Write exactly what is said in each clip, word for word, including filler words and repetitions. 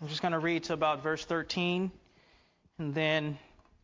I'm just going to read to about verse thirteen, and then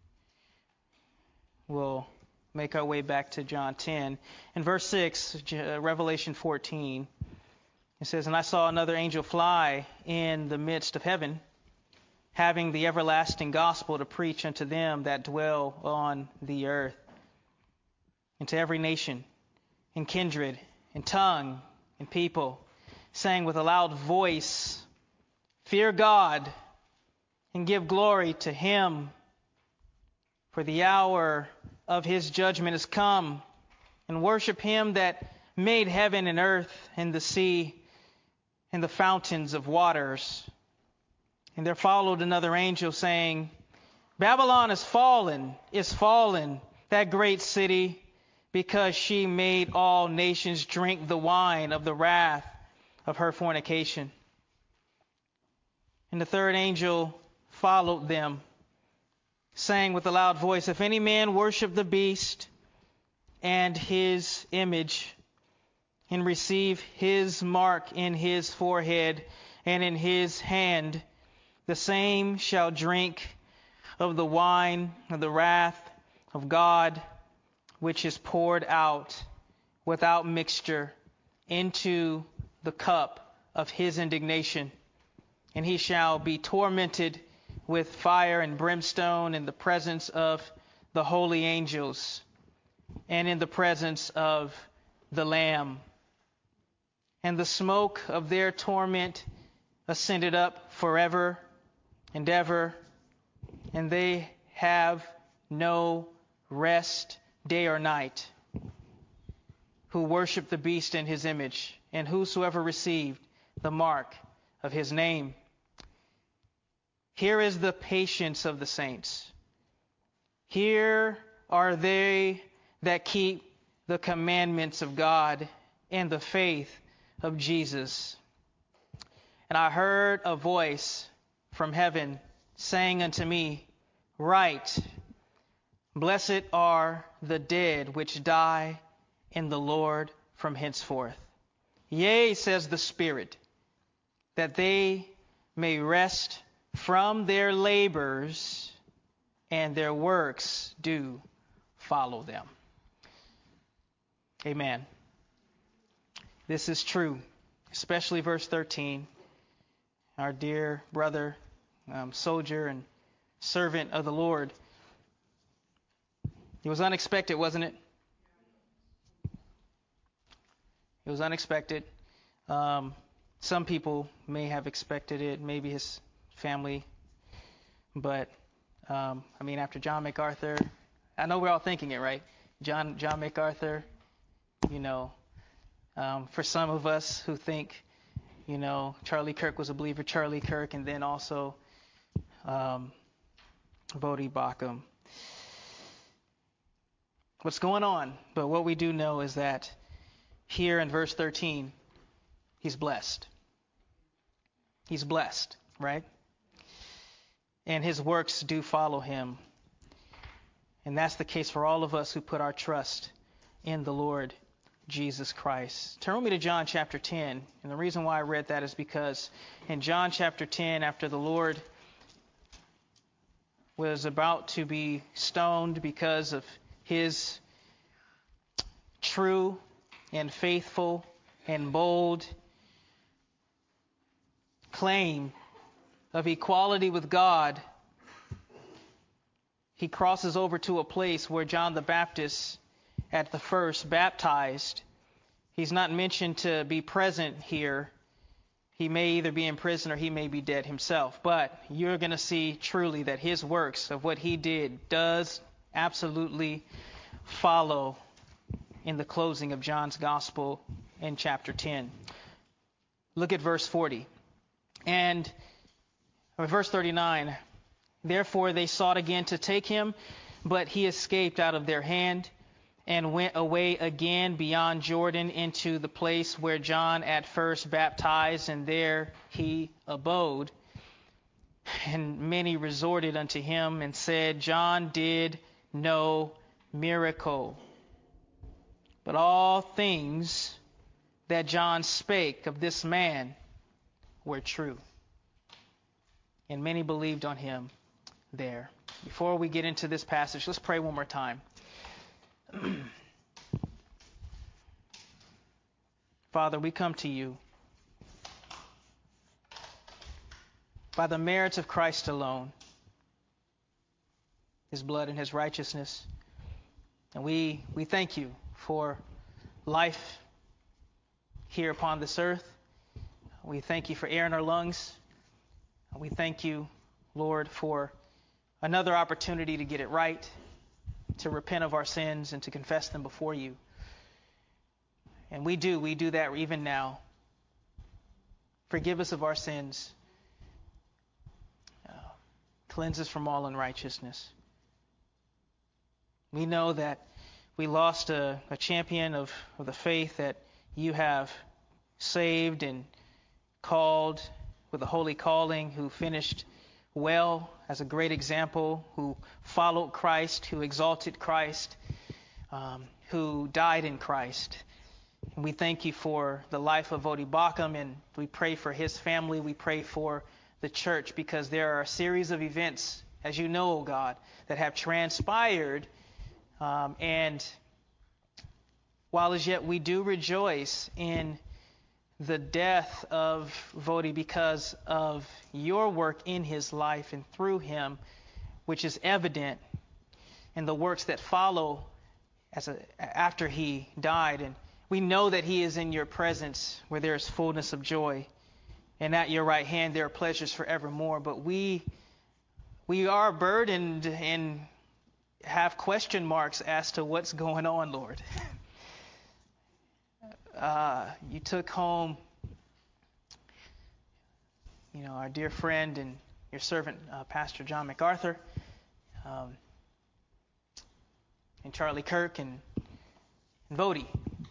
we'll make our way back to John ten. In verse six, Revelation fourteen, it says, "And I saw another angel fly in the midst of heaven, having the everlasting gospel to preach unto them that dwell on the earth, and to every nation, and kindred, and tongue, and people, saying with a loud voice, Fear God, and give glory to him, for the hour of his judgment is come, and worship him that made heaven and earth, and the sea, and the fountains of waters. And there followed another angel, saying, Babylon is fallen, is fallen, that great city, because she made all nations drink the wine of the wrath of her fornication. And the third angel followed them, saying with a loud voice, If any man worship the beast and his image, and receive his mark in his forehead and in his hand, the same shall drink of the wine of the wrath of God, which is poured out without mixture into the cup of his indignation. And he shall be tormented with fire and brimstone in the presence of the holy angels and in the presence of the Lamb. And the smoke of their torment ascended up forever and ever, and they have no rest day or night, who worship the beast and his image, and whosoever received the mark of his name. Here is the patience of the saints. Here are they that keep the commandments of God and the faith of Jesus. And I heard a voice from heaven saying unto me, Write, Blessed are the dead which die in the Lord from henceforth. Yea, says the Spirit, that they may rest from their labors, and their works do follow them. Amen. This is true, especially verse thirteen. Our dear brother, um, soldier, and servant of the Lord. It was unexpected, wasn't it? It was unexpected. Um, some people may have expected it, maybe his family. But, um, I mean, after John MacArthur, I know we're all thinking it, right? John John MacArthur, you know, um, for some of us who think, you know, Charlie Kirk was a believer, Charlie Kirk, and then also um, Bodie Bacham. What's going on? But what we do know is that here in verse thirteen, he's blessed. He's blessed, right? And his works do follow him. And that's the case for all of us who put our trust in the Lord Jesus Christ. Turn with me to John chapter ten. And the reason why I read that is because in John chapter ten, after the Lord was about to be stoned because of his true and faithful and bold claim of equality with God, he crosses over to a place where John the Baptist at the first baptized. He's not mentioned to be present here. He may either be in prison or he may be dead himself. But you're going to see truly that his works of what he did does absolutely follow in the closing of John's Gospel in chapter ten. Look at verse forty. And or verse thirty-nine. Therefore they sought again to take him, but he escaped out of their hand and went away again beyond Jordan into the place where John at first baptized, and there he abode. And many resorted unto him and said, John did no miracle, but all things that John spake of this man were true. and many believed on him there. Before we get into this passage, let's pray one more time. Father, we come to you by the merits of Christ alone, his blood and his righteousness. And we, we thank you for life here upon this earth. We thank you for air in our lungs. We thank you, Lord, for another opportunity to get it right, to repent of our sins and to confess them before you. And we do, we do that even now. Forgive us of our sins. Uh, cleanse us from all unrighteousness. We know that we lost a, a champion of, of the faith that you have saved and called with a holy calling, who finished well as a great example, who followed Christ, who exalted Christ, um, who died in Christ. And we thank you for the life of Voddie Baucham, and we pray for his family. We pray for the church, because there are a series of events, as you know, God, that have transpired. Um, and while as yet we do rejoice in the death of Voddie because of your work in his life and through him, which is evident in the works that follow as a, after he died. And we know that he is in your presence where there is fullness of joy, and at your right hand there are pleasures forevermore. But we we are burdened and have question marks as to what's going on, Lord. Uh, you took home, you know, our dear friend and your servant, uh, Pastor John MacArthur, um, and Charlie Kirk, and, and Voddie.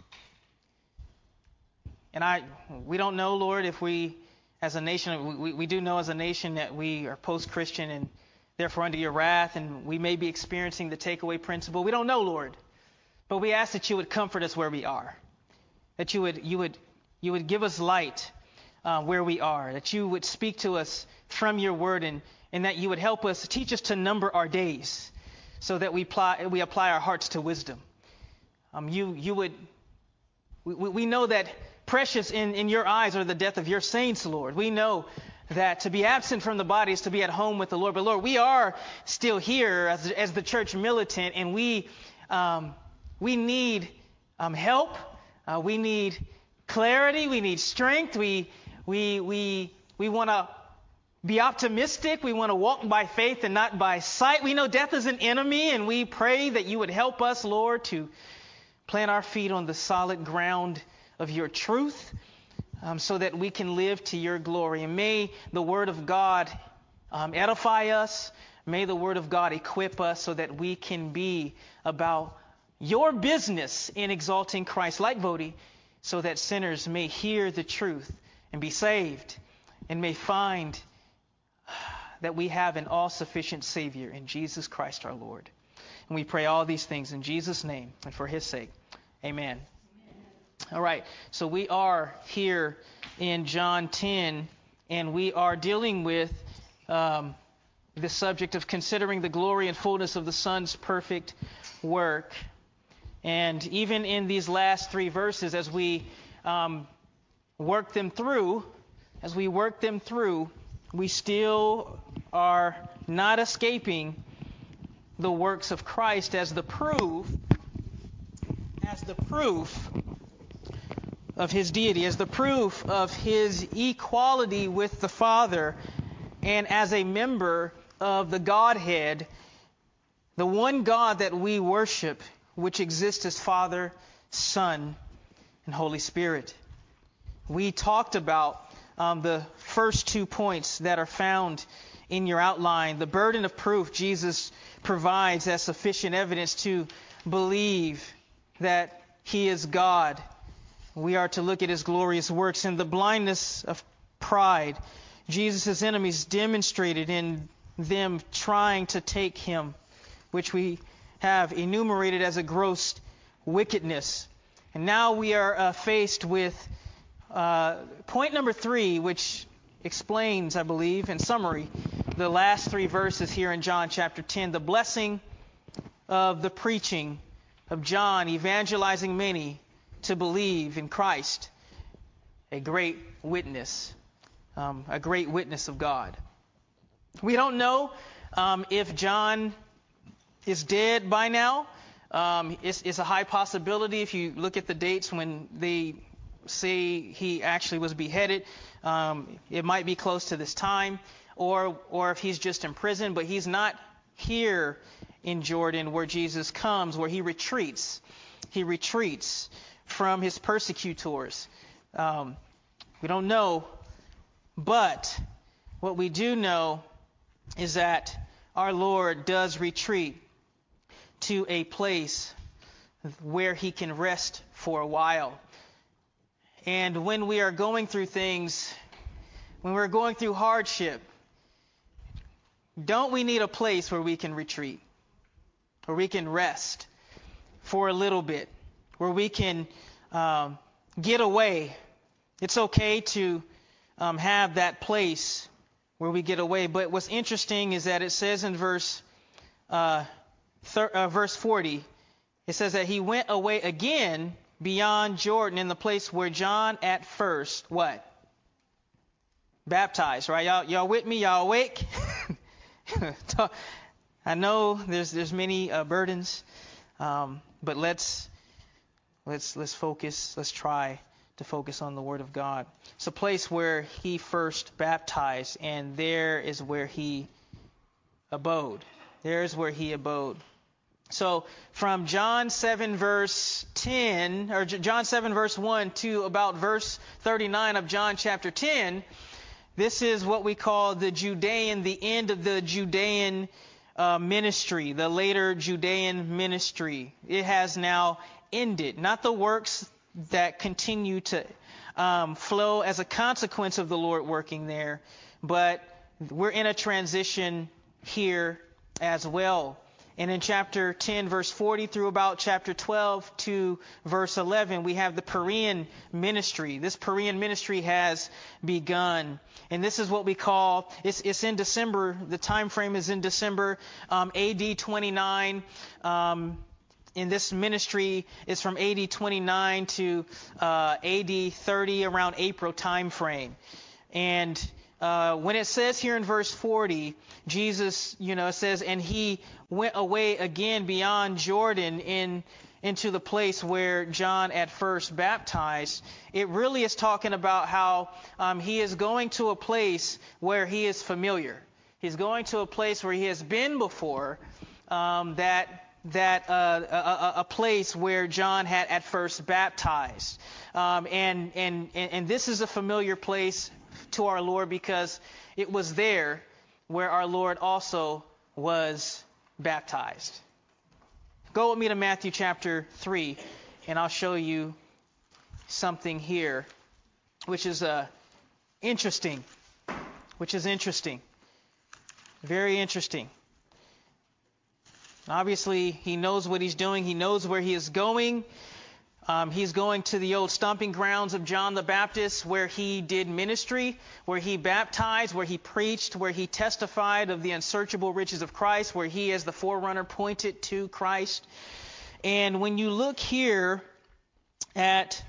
And I, we don't know, Lord, if we, as a nation, we, we do know as a nation that we are post-Christian and therefore under your wrath, and we may be experiencing the takeaway principle. We don't know, Lord, but we ask that you would comfort us where we are. That you would you would you would give us light uh, where we are. That you would speak to us from your word, and, and that you would help us, teach us to number our days, so that we apply we apply our hearts to wisdom. Um, you you would we, we know that precious in, in your eyes are the death of your saints, Lord. We know that to be absent from the body is to be at home with the Lord. But Lord, we are still here as as the church militant, and we um, we need um, help. Uh, we need clarity. We need strength. We we we we want to be optimistic. We want to walk by faith and not by sight. We know death is an enemy, and we pray that you would help us, Lord, to plant our feet on the solid ground of your truth, um, so that we can live to your glory. And may the word of God um, edify us. May the word of God equip us so that we can be about your business in exalting Christ like Voddie, so that sinners may hear the truth and be saved, and may find that we have an all-sufficient Savior in Jesus Christ our Lord. And we pray all these things in Jesus' name and for his sake. Amen. Amen. All right, so we are here in John ten, and we are dealing with um, the subject of considering the glory and fullness of the Son's perfect work. And even in these last three verses, as we um, work them through, as we work them through, we still are not escaping the works of Christ as the proof, as the proof of his deity, as the proof of his equality with the Father, and as a member of the Godhead, the one God that we worship, which exists as Father, Son, and Holy Spirit. We talked about um, the first two points that are found in your outline. The burden of proof Jesus provides as sufficient evidence to believe that he is God. We are to look at his glorious works. And the blindness of pride Jesus' enemies demonstrated in them trying to take him, which we have enumerated as a gross wickedness. And now we are uh, faced with uh, point number three, which explains, I believe, in summary, the last three verses here in John chapter ten. The blessing of the preaching of John evangelizing many to believe in Christ. A great witness. Um, a great witness of God. We don't know um, if John is dead by now. Um, it's, it's a high possibility if you look at the dates when they say he actually was beheaded. Um, it might be close to this time, or or if he's just in prison, but he's not here in Jordan where Jesus comes, where he retreats. He retreats from his persecutors. Um, we don't know, but what we do know is that our Lord does retreat to a place where he can rest for a while. And when we are going through things, when we're going through hardship, don't we need a place where we can retreat, where we can rest for a little bit, where we can um, get away? It's okay to um, have that place where we get away. But what's interesting is that it says in verse uh, thir- uh, verse forty, it says that he went away again beyond Jordan in the place where John at first, what? Baptized, right? Y'all, y'all with me? Y'all awake? I know there's there's many uh, burdens, um, but let's let's let's focus. Let's try to focus on the Word of God. It's a place where he first baptized, and there is where he abode. There is where he abode. So from John seven verse ten, or John seven verse one to about verse thirty-nine of John chapter ten, this is what we call the Judean, the end of the Judean uh, ministry, the later Judean ministry. It has now ended. Not the works that continue to um, flow as a consequence of the Lord working there, but we're in a transition here as well. And in chapter ten, verse forty through about chapter twelve to verse eleven, we have the Perean ministry. This Perean ministry has begun. And this is what we call, it's, it's in December, the time frame is in December, um, A D twenty-nine. Um, in this ministry is from A D twenty-nine to uh, A D thirty, around April time frame. And Uh, when it says here in verse forty, Jesus, you know, says, and he went away again beyond Jordan in into the place where John at first baptized. It really is talking about how um, he is going to a place where he is familiar. He's going to a place where he has been before, um, that that uh, a, a place where John had at first baptized, um, and and and this is a familiar place to our Lord because it was there where our Lord also was baptized. Go with me to Matthew chapter three, and I'll show you something here, which is uh, interesting, which is interesting, very interesting. Obviously, he knows what he's doing. He knows where he is going. Um, he's going to the old stomping grounds of John the Baptist, where he did ministry, where he baptized, where he preached, where he testified of the unsearchable riches of Christ, where he as the forerunner pointed to Christ. And when you look here at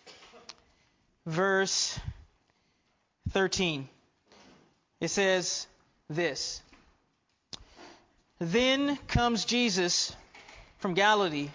verse thirteen, it says this: Then comes Jesus from Galilee.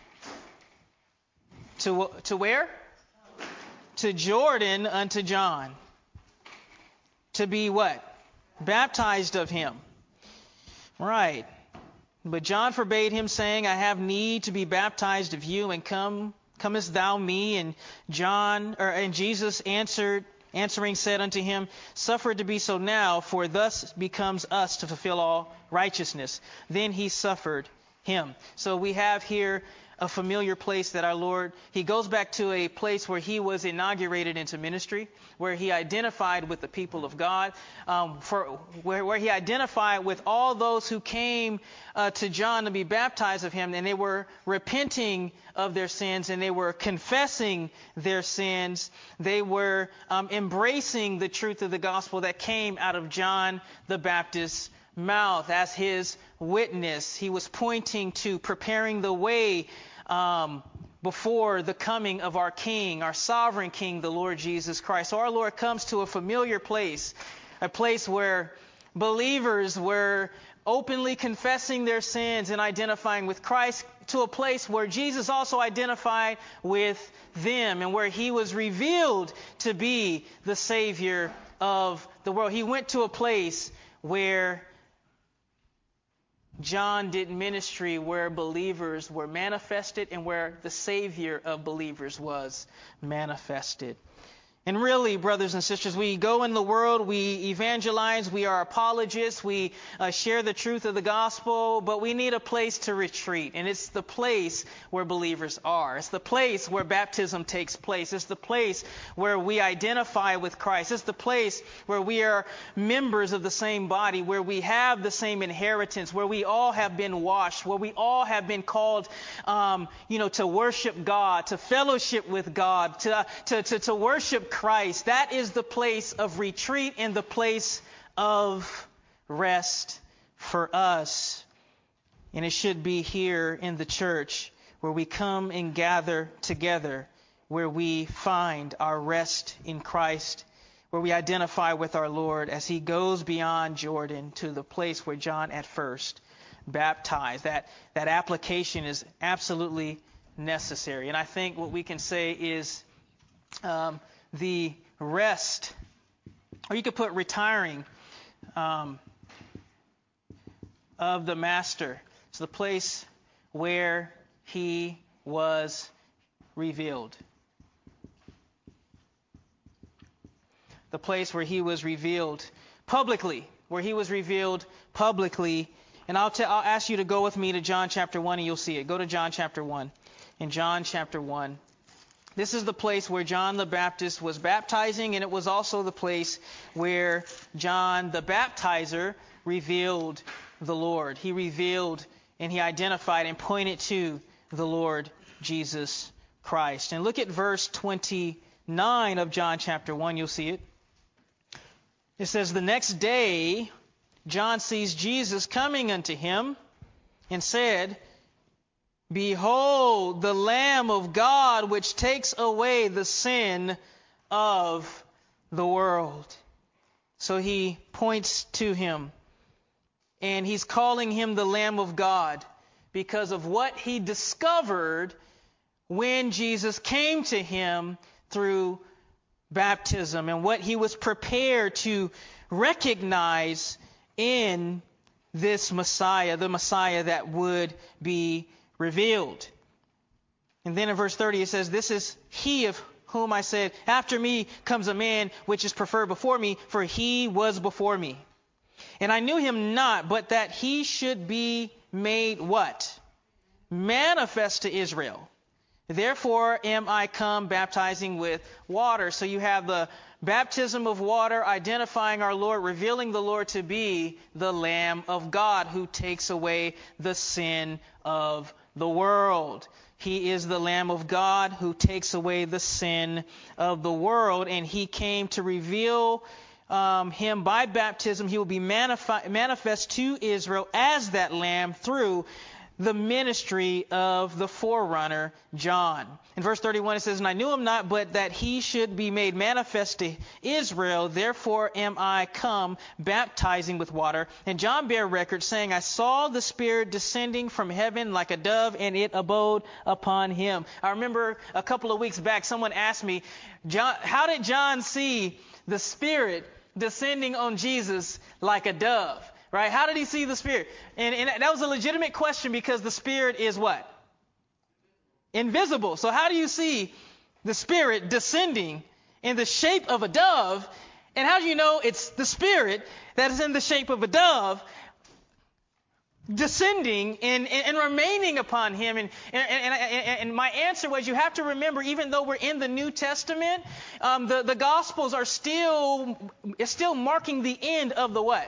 To, to where? To Jordan unto John. To be what? Baptized of him. Right. But John forbade him, saying, I have need to be baptized of you, and come, comest thou me? And John, or and Jesus answered, answering said unto him, Suffer it to be so now, for thus becomes us to fulfill all righteousness. Then he suffered him. So we have here a familiar place that our Lord, he goes back to a place where he was inaugurated into ministry, where he identified with the people of God, um, for where, where he identified with all those who came uh, to John to be baptized of him, and they were repenting of their sins, and they were confessing their sins. They were um, embracing the truth of the gospel that came out of John the Baptist's mouth as his witness. He was pointing to preparing the way um, before the coming of our King, our sovereign King, the Lord Jesus Christ. So our Lord comes to a familiar place, a place where believers were openly confessing their sins and identifying with Christ, to a place where Jesus also identified with them and where he was revealed to be the Savior of the world. He went to a place where John did ministry, where believers were manifested and where the Savior of believers was manifested. And really, brothers and sisters, we go in the world, we evangelize, we are apologists, we uh, share the truth of the gospel, but we need a place to retreat. And it's the place where believers are. It's the place where baptism takes place. It's the place where we identify with Christ. It's the place where we are members of the same body, where we have the same inheritance, where we all have been washed, where we all have been called, um, you know, to worship God, to fellowship with God, to, uh, to, to, to worship Christ. That is the place of retreat and the place of rest for us. And it should be here in the church where we come and gather together, where we find our rest in Christ, where we identify with our Lord as he goes beyond Jordan to the place where John at first baptized. That, that application is absolutely necessary. And I think what we can say is um, the rest, or you could put retiring um, of the master. It's the place where he was revealed. The place where he was revealed publicly, where he was revealed publicly. And I'll, t- I'll ask you to go with me to John chapter one and you'll see it. Go to John chapter one. In John chapter one. This is the place where John the Baptist was baptizing, and it was also the place where John the Baptizer revealed the Lord. He revealed and he identified and pointed to the Lord Jesus Christ. And look at verse twenty-nine of John chapter one. You'll see it. It says, "The next day John sees Jesus coming unto him and said, Behold, the Lamb of God, which takes away the sin of the world." So he points to him, and he's calling him the Lamb of God because of what he discovered when Jesus came to him through baptism and what he was prepared to recognize in this Messiah, the Messiah that would be revealed. And then in verse thirty it says, "This is he of whom I said, After me comes a man which is preferred before me, for he was before me. And I knew him not, but that he should be made" what? "Manifest to Israel. Therefore am I come baptizing with water." So you have the baptism of water identifying our Lord, revealing the Lord to be the Lamb of God who takes away the sin of the world. He is the Lamb of God who takes away the sin of the world, and he came to reveal um, him by baptism. He will be manif- manifest to Israel as that Lamb through the ministry of the forerunner, John. In verse thirty-one it says, "And I knew him not, but that he should be made manifest to Israel. Therefore am I come baptizing with water. And John bare record, saying, I saw the Spirit descending from heaven like a dove, and it abode upon him." I remember a couple of weeks back, someone asked me, John, how did John see the Spirit descending on Jesus like a dove? Right? How did he see the Spirit? And, and that was a legitimate question because the Spirit is what? Invisible. So how do you see the Spirit descending in the shape of a dove? And how do you know it's the Spirit that is in the shape of a dove descending and, and, and remaining upon him. And, and, and, and my answer was, you have to remember, even though we're in the New Testament, um, the, the Gospels are still, it's still marking the end of the what?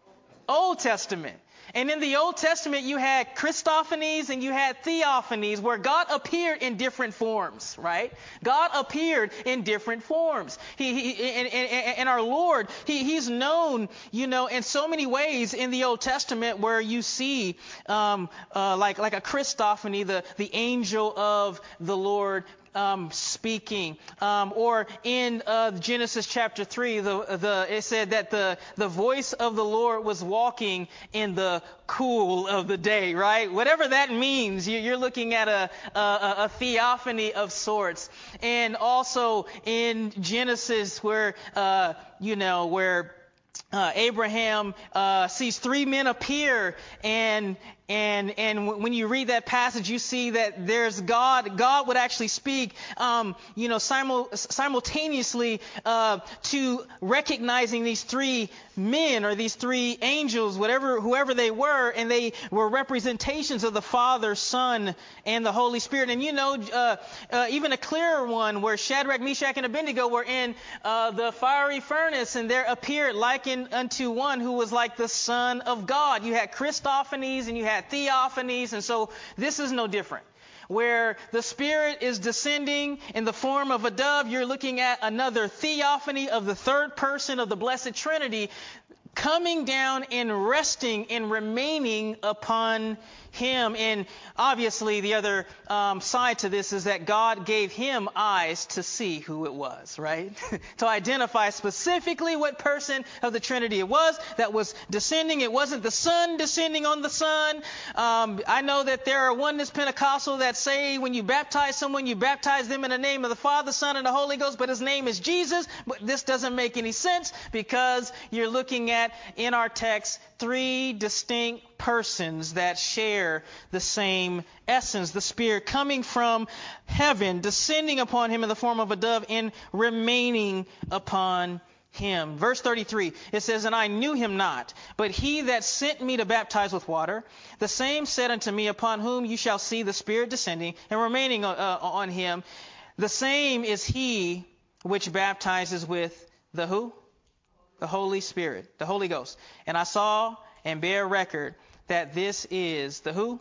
Old Testament. And in the Old Testament, you had Christophanies and you had theophanies, where God appeared in different forms, right? God appeared in different forms. He, he and, and, and our Lord, he, He's known, you know, in so many ways in the Old Testament, where you see, um, uh, like like a Christophany, the the angel of the Lord Um, speaking, um, or in uh, Genesis chapter three, the the it said that the the voice of the Lord was walking in the cool of the day, right? Whatever that means, you, you're looking at a, a a theophany of sorts. And also in Genesis, where uh, you know where uh, Abraham uh, sees three men appear, and And and when you read that passage, you see that there's God. God would actually speak, um, you know, simul- simultaneously uh, to recognizing these three men or these three angels, whatever, whoever they were, and they were representations of the Father, Son, and the Holy Spirit. And you know, uh, uh, even a clearer one, where Shadrach, Meshach, and Abednego were in uh, the fiery furnace, and there appeared likened unto one who was like the Son of God. You had Christophanies and you had theophanies, and so this is no different. Where the Spirit is descending in the form of a dove, you're looking at another theophany of the third person of the Blessed Trinity coming down and resting and remaining upon him. And obviously the other um, side to this is that God gave him eyes to see who it was, right? To identify specifically what person of the Trinity it was that was descending. It wasn't the Son descending on the Son. Um, I know that there are oneness Pentecostal that say when you baptize someone, you baptize them in the name of the Father, Son, and the Holy Ghost, but his name is Jesus. But this doesn't make any sense, because you're looking at, in our text, three distinct persons that share the same essence. The Spirit coming from heaven, descending upon him in the form of a dove, and remaining upon him. Verse thirty-three, it says, "And I knew him not, but he that sent me to baptize with water, the same said unto me, Upon whom you shall see the Spirit descending and remaining uh, on him, the same is he which baptizes with the" who? The Holy Spirit, the Holy Ghost. "And I saw and bear record that this is" the who?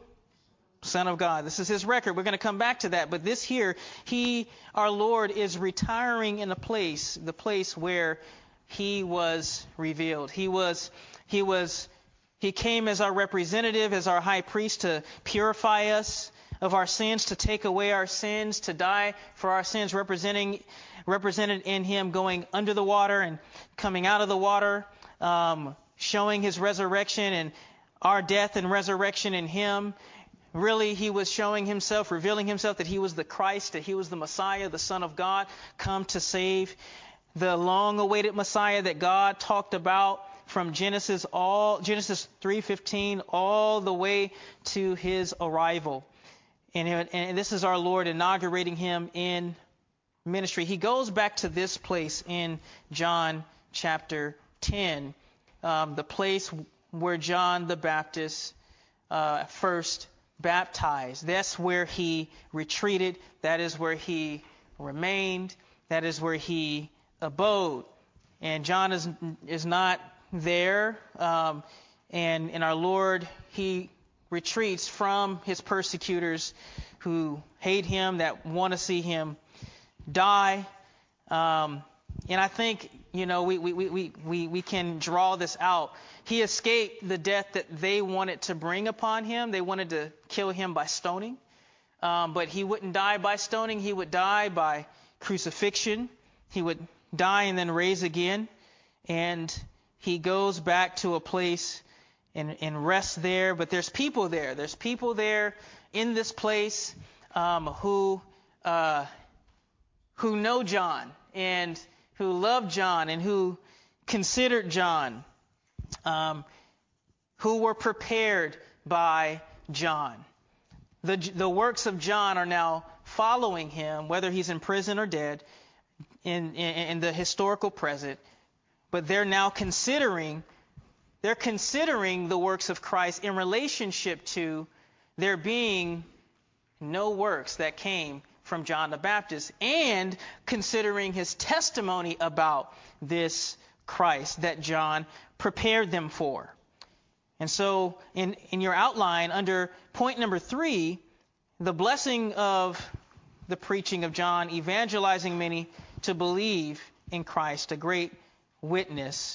Son of God. This is his record. We're going to come back to that. But this here, he, our Lord, is retiring in a place, the place where he was revealed. He was, he was, he came as our representative, as our high priest, to purify us of our sins, to take away our sins, to die for our sins, representing, represented in him going under the water and coming out of the water, um, showing his resurrection and our death and resurrection in him. Really, he was showing himself, revealing himself, that he was the Christ, that he was the Messiah, the Son of God, come to save, the long-awaited Messiah that God talked about from Genesis all Genesis three fifteen all the way to his arrival. And, and this is our Lord inaugurating him in ministry. He goes back to this place in John chapter ten, um, the place where John the Baptist uh, first baptized. That's where he retreated. That is where he remained. That is where he abode. And John is is not there. Um, and in our Lord, he retreats from his persecutors who hate him, that want to see him die. Um, and I think, you know, we, we, we, we, we can draw this out. He escaped the death that they wanted to bring upon him. They wanted to kill him by stoning. Um, but he wouldn't die by stoning. He would die by crucifixion. He would die and then raise again. And he goes back to a place and, and rests there. But there's people there. There's people there in this place um, who uh, who know John and who love John and who considered John, um, who were prepared by John. The, the works of John are now following him, whether he's in prison or dead, in, in, in the historical present. But they're now considering they're considering the works of Christ in relationship to there being no works that came from John the Baptist, and considering his testimony about this Christ that John prepared them for. And so in, in your outline, under point number three, the blessing of the preaching of John, evangelizing many to believe in Christ, a great witness.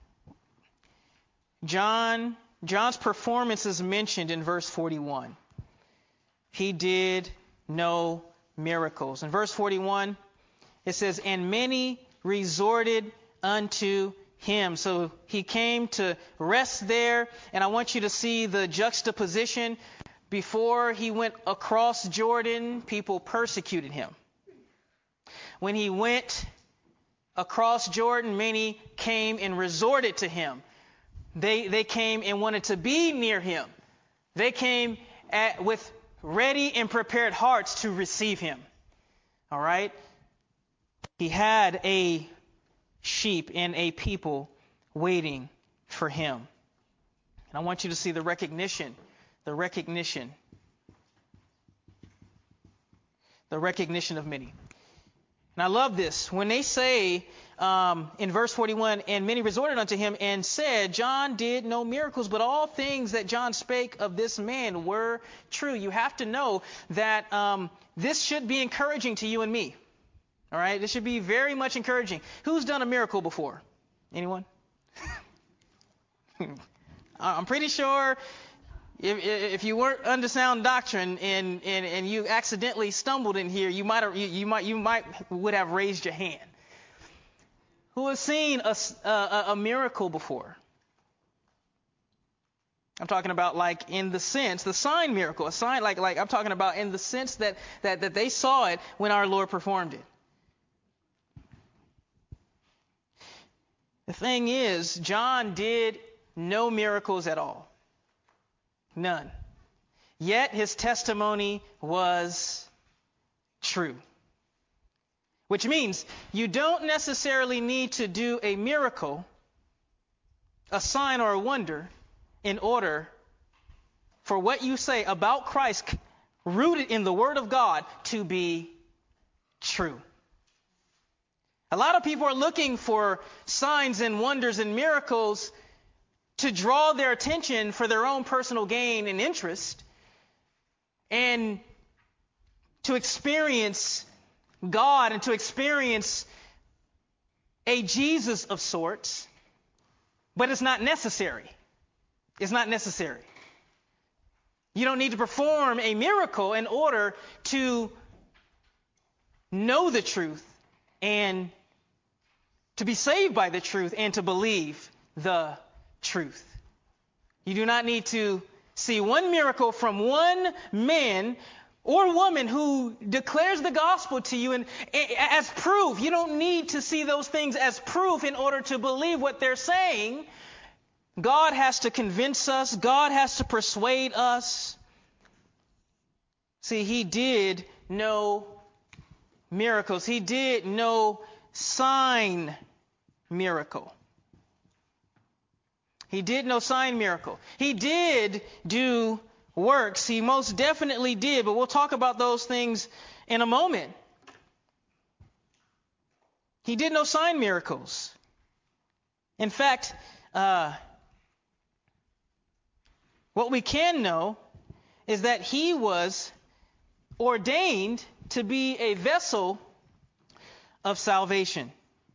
John, John's performance is mentioned in verse forty-one. He did no miracles. In verse forty-one, it says, and many resorted unto him. So he came to rest there. And I want you to see the juxtaposition. Before he went across Jordan, people persecuted him. When he went across Jordan, many came and resorted to him. They, they came and wanted to be near him. They came at, with ready and prepared hearts to receive him. All right? He had a sheep and a people waiting for him. And I want you to see the recognition, the recognition, the recognition of many. And I love this. When they say um, in verse forty-one, and many resorted unto him and said, John did no miracles, but all things that John spake of this man were true. You have to know that um, this should be encouraging to you and me. All right? This should be very much encouraging. Who's done a miracle before? Anyone? I'm pretty sure If, if you weren't under sound doctrine and, and, and you accidentally stumbled in here, you might have, you, you might you might would have raised your hand. Who has seen a, a, a miracle before? I'm talking about like in the sense, the sign miracle, a sign like like I'm talking about in the sense that that that they saw it when our Lord performed it. The thing is, John did no miracles at all. None. Yet his testimony was true. Which means you don't necessarily need to do a miracle, a sign or a wonder, in order for what you say about Christ, rooted in the Word of God, to be true. A lot of people are looking for signs and wonders and miracles to draw their attention for their own personal gain and interest, and to experience God and to experience a Jesus of sorts, but it's not necessary. It's not necessary. You don't need to perform a miracle in order to know the truth and to be saved by the truth and to believe the truth. You do not need to see one miracle from one man or woman who declares the gospel to you and as proof. You don't need to see those things as proof in order to believe what they're saying. God has to convince us. God has to persuade us. See, he did no miracles. He did no sign miracle. He did no sign miracle. He did do works. He most definitely did, but we'll talk about those things in a moment. He did no sign miracles. In fact, uh, what we can know is that he was ordained to be a vessel of salvation.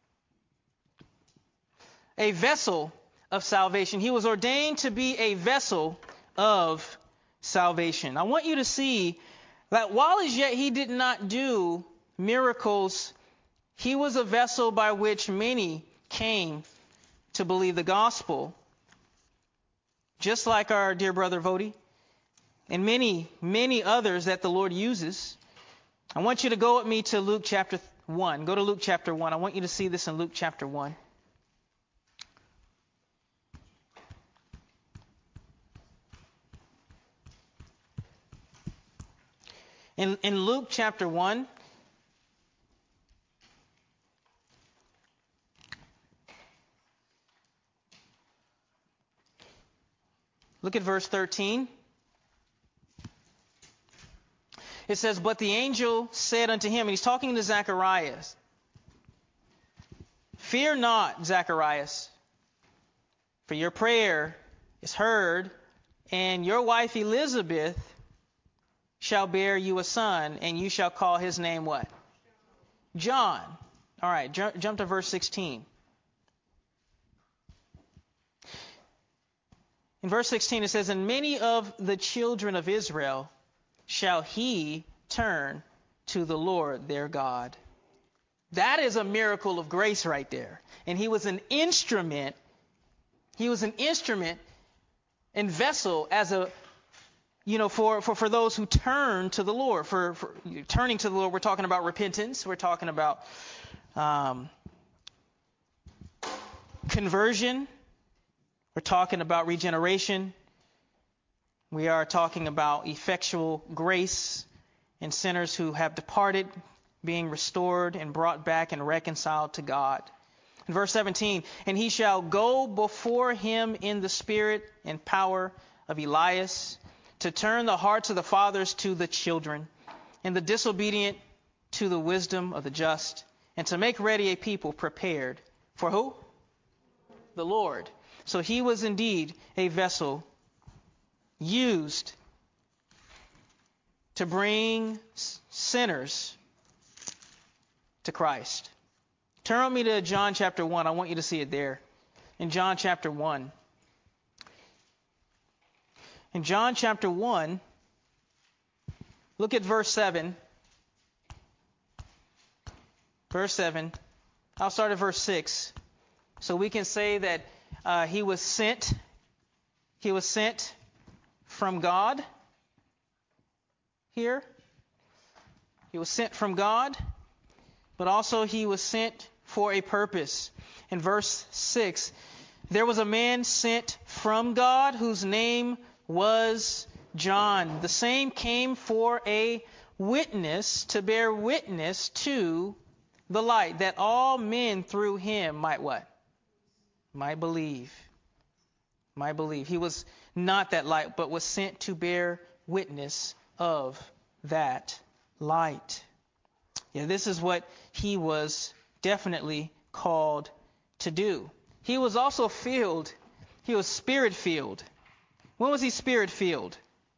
A vessel of salvation. He was ordained to be a vessel of salvation. I want you to see that while as yet he did not do miracles, he was a vessel by which many came to believe the gospel. Just like our dear brother Vodi and many, many others that the Lord uses. I want you to go with me to Luke chapter one. Go to Luke chapter one. I want you to see this in Luke chapter one. In, in Luke chapter one, Look at verse thirteen. It says, but the angel said unto him, and he's talking to Zacharias, fear not, Zacharias, for your prayer is heard, and your wife Elizabeth shall bear you a son, and you shall call his name what? John. All right, jump, jump to verse sixteen. In verse sixteen it says, and many of the children of Israel shall he turn to the Lord their God. That is a miracle of grace right there. And he was an instrument. He was an instrument and vessel as a, you know, for, for, for those who turn to the Lord. For, for turning to the Lord, we're talking about repentance. We're talking about um, conversion. We're talking about regeneration. We are talking about effectual grace in sinners who have departed, being restored and brought back and reconciled to God. In verse seventeen, and he shall go before him in the spirit and power of Elias, to turn the hearts of the fathers to the children, and the disobedient to the wisdom of the just, and to make ready a people prepared for who? The Lord. So he was indeed a vessel used to bring sinners to Christ. Turn with me to John chapter one. I want you to see it there. In John chapter one. In John chapter one, look at verse seven. Verse seven. I'll start at verse six. So we can say that uh, he was sent. He was sent from God here. He was sent from God, but also he was sent for a purpose. In verse six, there was a man sent from God whose name was John. The same came for a witness, to bear witness to the light, that all men through him might what? Might believe. Might believe. He was not that light, but was sent to bear witness of that light. Yeah, this is what he was definitely called to do. He was also filled. He was spirit-filled. When was he spirit-filled?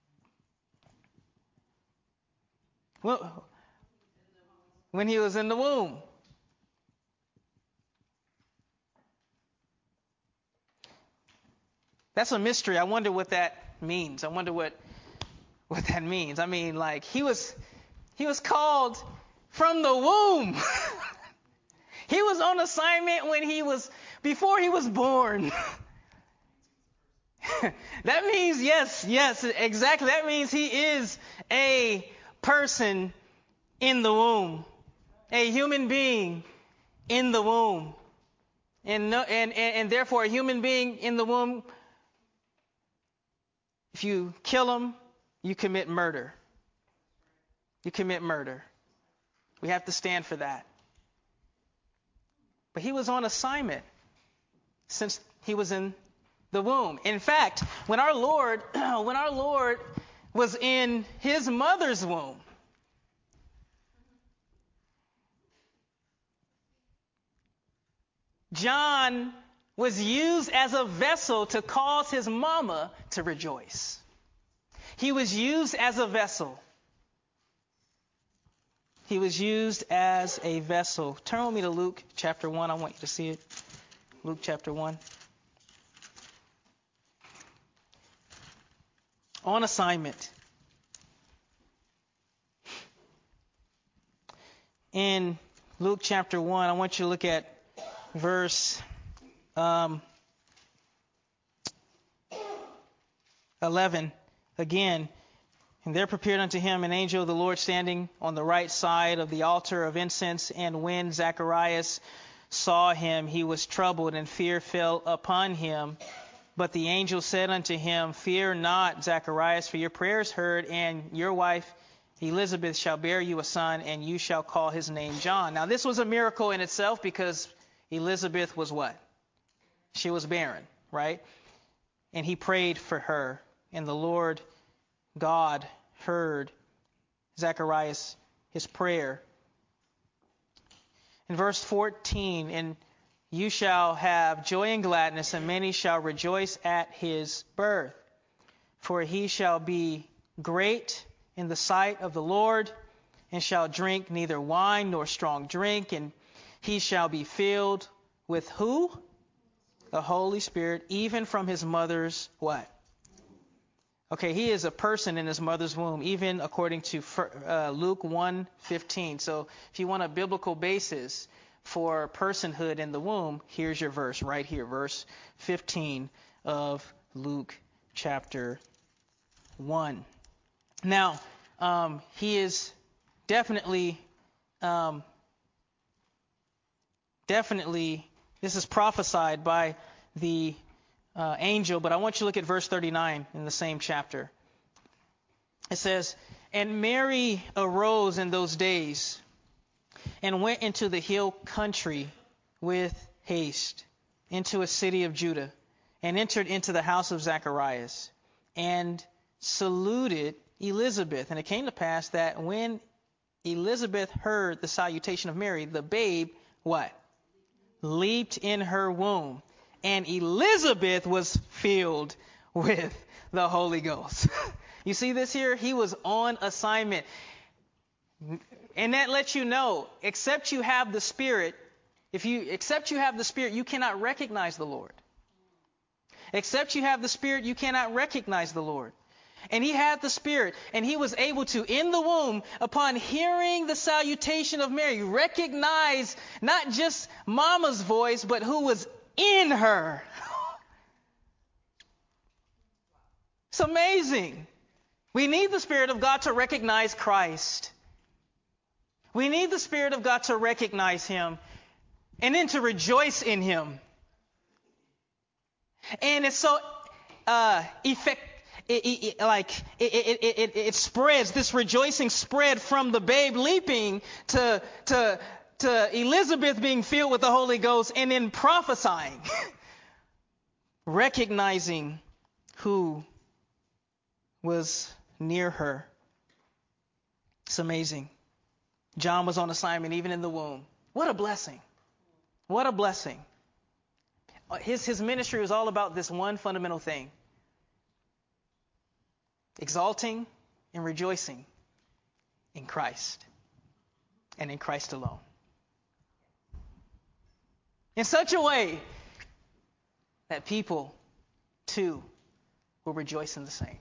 Well, when he was in the womb. That's a mystery. I wonder what that means. I wonder what what that means. I mean, like, he was he was called from the womb. He was on assignment when he was before he was born. That means yes, yes, exactly. That means he is a person in the womb, a human being in the womb, and no, and, and and therefore a human being in the womb. If you kill him, you commit murder. You commit murder. We have to stand for that. But he was on assignment since he was in the womb. In fact, when our Lord, when our Lord was in his mother's womb, John was used as a vessel to cause his mama to rejoice. He was used as a vessel. He was used as a vessel. Turn with me to Luke chapter one. I want you to see it. Luke chapter one. On assignment. In Luke chapter one, I want you to look at verse um, eleven again. And there prepared unto him an angel of the Lord standing on the right side of the altar of incense. And when Zacharias saw him, he was troubled, and fear fell upon him. But the angel said unto him, Fear not, Zacharias, for your prayer is heard, and your wife Elizabeth shall bear you a son, and you shall call his name John. Now this was a miracle in itself, because Elizabeth was what? She was barren, right? and he prayed for her. And the Lord God heard Zacharias, his prayer. In verse fourteen, and you shall have joy and gladness, and many shall rejoice at his birth. For he shall be great in the sight of the Lord, and shall drink neither wine nor strong drink, and he shall be filled with who? The Holy Spirit, even from his mother's what? Okay, he is a person in his mother's womb, even according to uh, Luke one fifteen. So if you want a biblical basis for personhood in the womb, here's your verse right here, verse fifteen of Luke chapter one. Now, um, he is definitely, um, definitely, this is prophesied by the uh, angel, but I want you to look at verse thirty-nine in the same chapter. It says, and Mary arose in those days and went into the hill country with haste, into a city of Judah, and entered into the house of Zacharias, and saluted Elizabeth. And it came to pass that when Elizabeth heard the salutation of Mary, the babe, what? Leaped in her womb. And Elizabeth was filled with the Holy Ghost. You see this here? He was on assignment. And that lets you know, except you have the Spirit, if you except you have the Spirit, you cannot recognize the Lord. Except you have the Spirit, you cannot recognize the Lord. And he had the Spirit, and he was able to, in the womb, upon hearing the salutation of Mary, recognize not just Mama's voice, but who was in her. It's amazing. We need the Spirit of God to recognize Christ. We need the Spirit of God to recognize him and then to rejoice in him. And it's so uh, effective. It, it, it, like it, it, it, it spreads, this rejoicing spread from the babe leaping to to to Elizabeth being filled with the Holy Ghost, and then prophesying, recognizing who was near her. It's amazing. John was on assignment even in the womb. What a blessing. What a blessing. His his ministry was all about this one fundamental thing. Exalting and rejoicing in Christ and in Christ alone. In such a way that people, too, will rejoice in the same.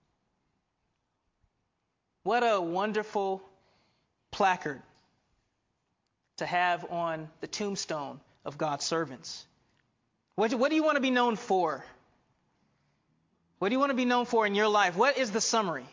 What a wonderful placard to have on the tombstone of God's servants. What, what do you want to be known for? What do you want to be known for in your life? What is the summary?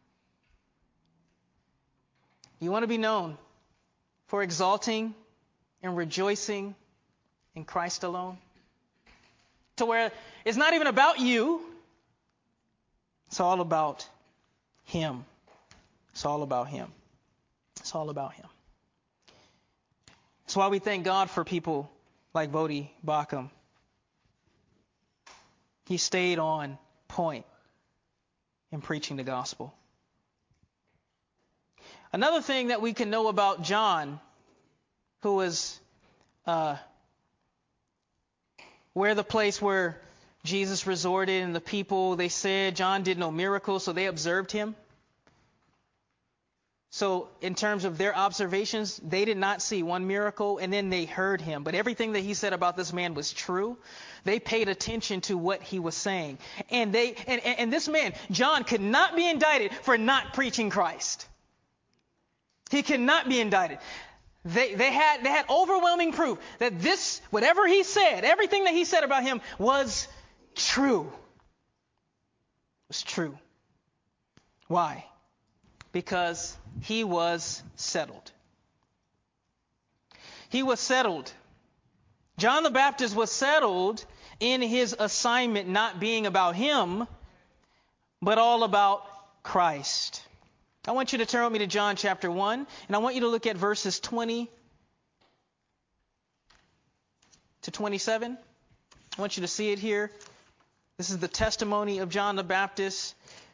You want to be known for exalting and rejoicing in Christ alone? To where it's not even about you. It's all about him. It's all about him. It's all about him. That's why we thank God for people like Voddie Baucham. He stayed on point in preaching the gospel. Another thing that we can know about John, who was uh, where the place where Jesus resorted, and the people, they said John did no miracles, so they observed him. So in terms of their observations, they did not see one miracle, and then they heard him. But everything that he said about this man was true. They paid attention to what he was saying. And they and, and this man, John, could not be indicted for not preaching Christ. He could not be indicted. They they had they had overwhelming proof that this, whatever he said, everything that he said about him was true. It was true. Why? Because he was settled. He was settled. John the Baptist was settled in his assignment not being about him, but all about Christ. I want you to turn with me to John chapter one, and I want you to look at verses twenty to twenty-seven. I want you to see it here. This is the testimony of John the Baptist.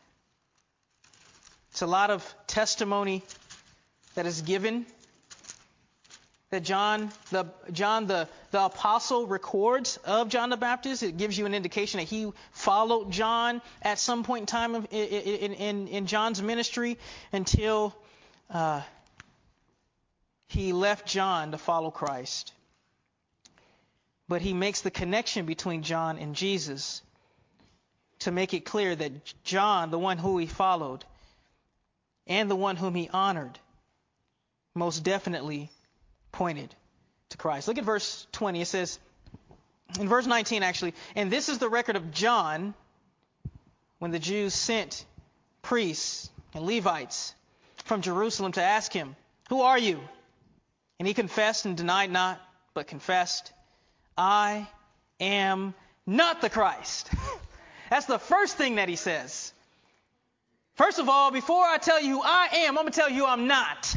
It's a lot of testimony that is given that John, the John the, the apostle records of John the Baptist. It gives you an indication that he followed John at some point in time in, in, in, in John's ministry until uh, he left John to follow Christ. But he makes the connection between John and Jesus to make it clear that John, the one who he followed, and the one whom he honored, most definitely pointed to Christ. Look at verse twenty. It says, in verse nineteen actually, and this is the record of John when the Jews sent priests and Levites from Jerusalem to ask him, "Who are you?" And he confessed and denied not, but confessed, "I am not the Christ." That's the first thing that he says. First of all, before I tell you who I am, I'm going to tell you who I'm not.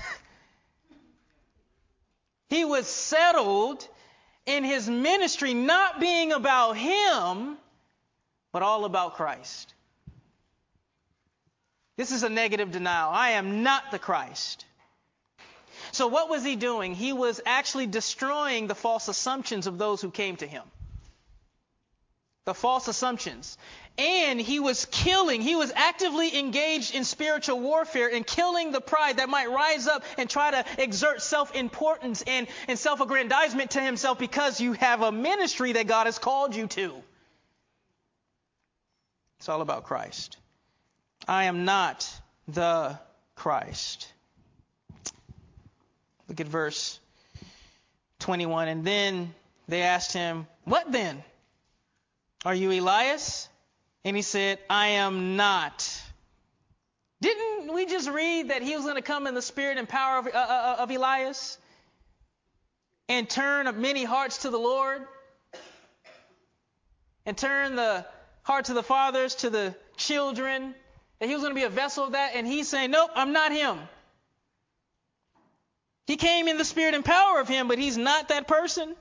He was settled in his ministry not being about him, but all about Christ. This is a negative denial. I am not the Christ. So what was he doing? He was actually destroying the false assumptions of those who came to him. The false assumptions. And he was killing, he was actively engaged in spiritual warfare and killing the pride that might rise up and try to exert self-importance and, and self-aggrandizement to himself because you have a ministry that God has called you to. It's all about Christ. I am not the Christ. Look at verse twenty-one. And then they asked him, "What then? Are you Elias?" And he said, "I am not." Didn't we just read that he was going to come in the spirit and power of, uh, uh, of Elias and turn many hearts to the Lord and turn the hearts of the fathers to the children, that he was going to be a vessel of that? And he's saying, "Nope, I'm not him." He came in the spirit and power of him, but he's not that person.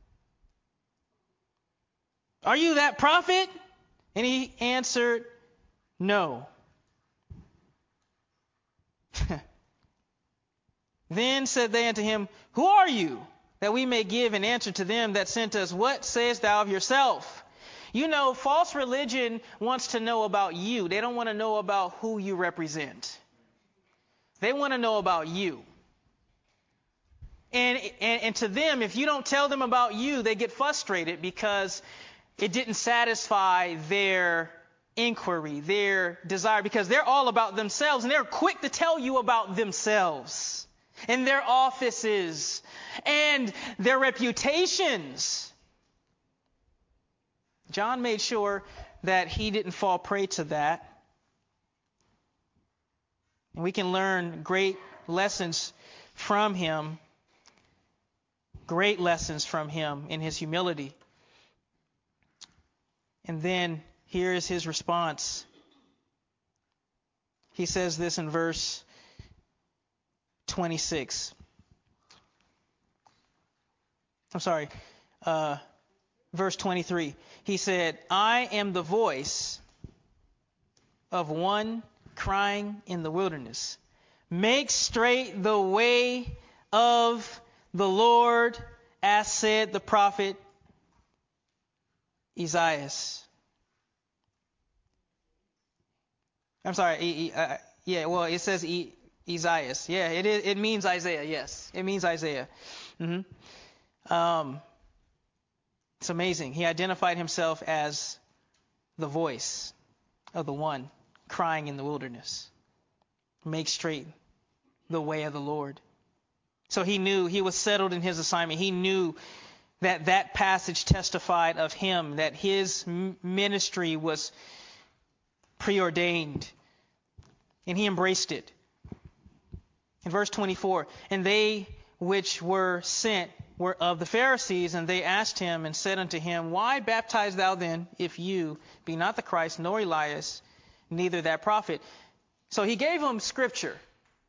"Are you that prophet?" And he answered, "No." Then said they unto him, "Who are you, that we may give an answer to them that sent us? What sayest thou of yourself?" You know, false religion wants to know about you. They don't want to know about who you represent. They want to know about you. And, and, and to them, if you don't tell them about you, they get frustrated because it didn't satisfy their inquiry, their desire, because they're all about themselves and they're quick to tell you about themselves and their offices and their reputations. John made sure that he didn't fall prey to that. And we can learn great lessons from him, great lessons from him in his humility. And then here is his response. He says this in verse twenty-six. I'm sorry, uh, verse twenty-three. He said, "I am the voice of one crying in the wilderness. Make straight the way of the Lord, as said the prophet Isaiah." I'm sorry. E, e, uh, yeah, well, it says e, Isaiah. Yeah, it is, it means Isaiah. Yes, it means Isaiah. Mm-hmm. Um, it's amazing. He identified himself as the voice of the one crying in the wilderness. Make straight the way of the Lord. So he knew he was settled in his assignment. He knew that that passage testified of him, that his ministry was preordained, and he embraced it. In verse twenty-four, "And they which were sent were of the Pharisees, and they asked him and said unto him, Why baptize thou then, if you be not the Christ, nor Elias, neither that prophet?" So he gave them scripture.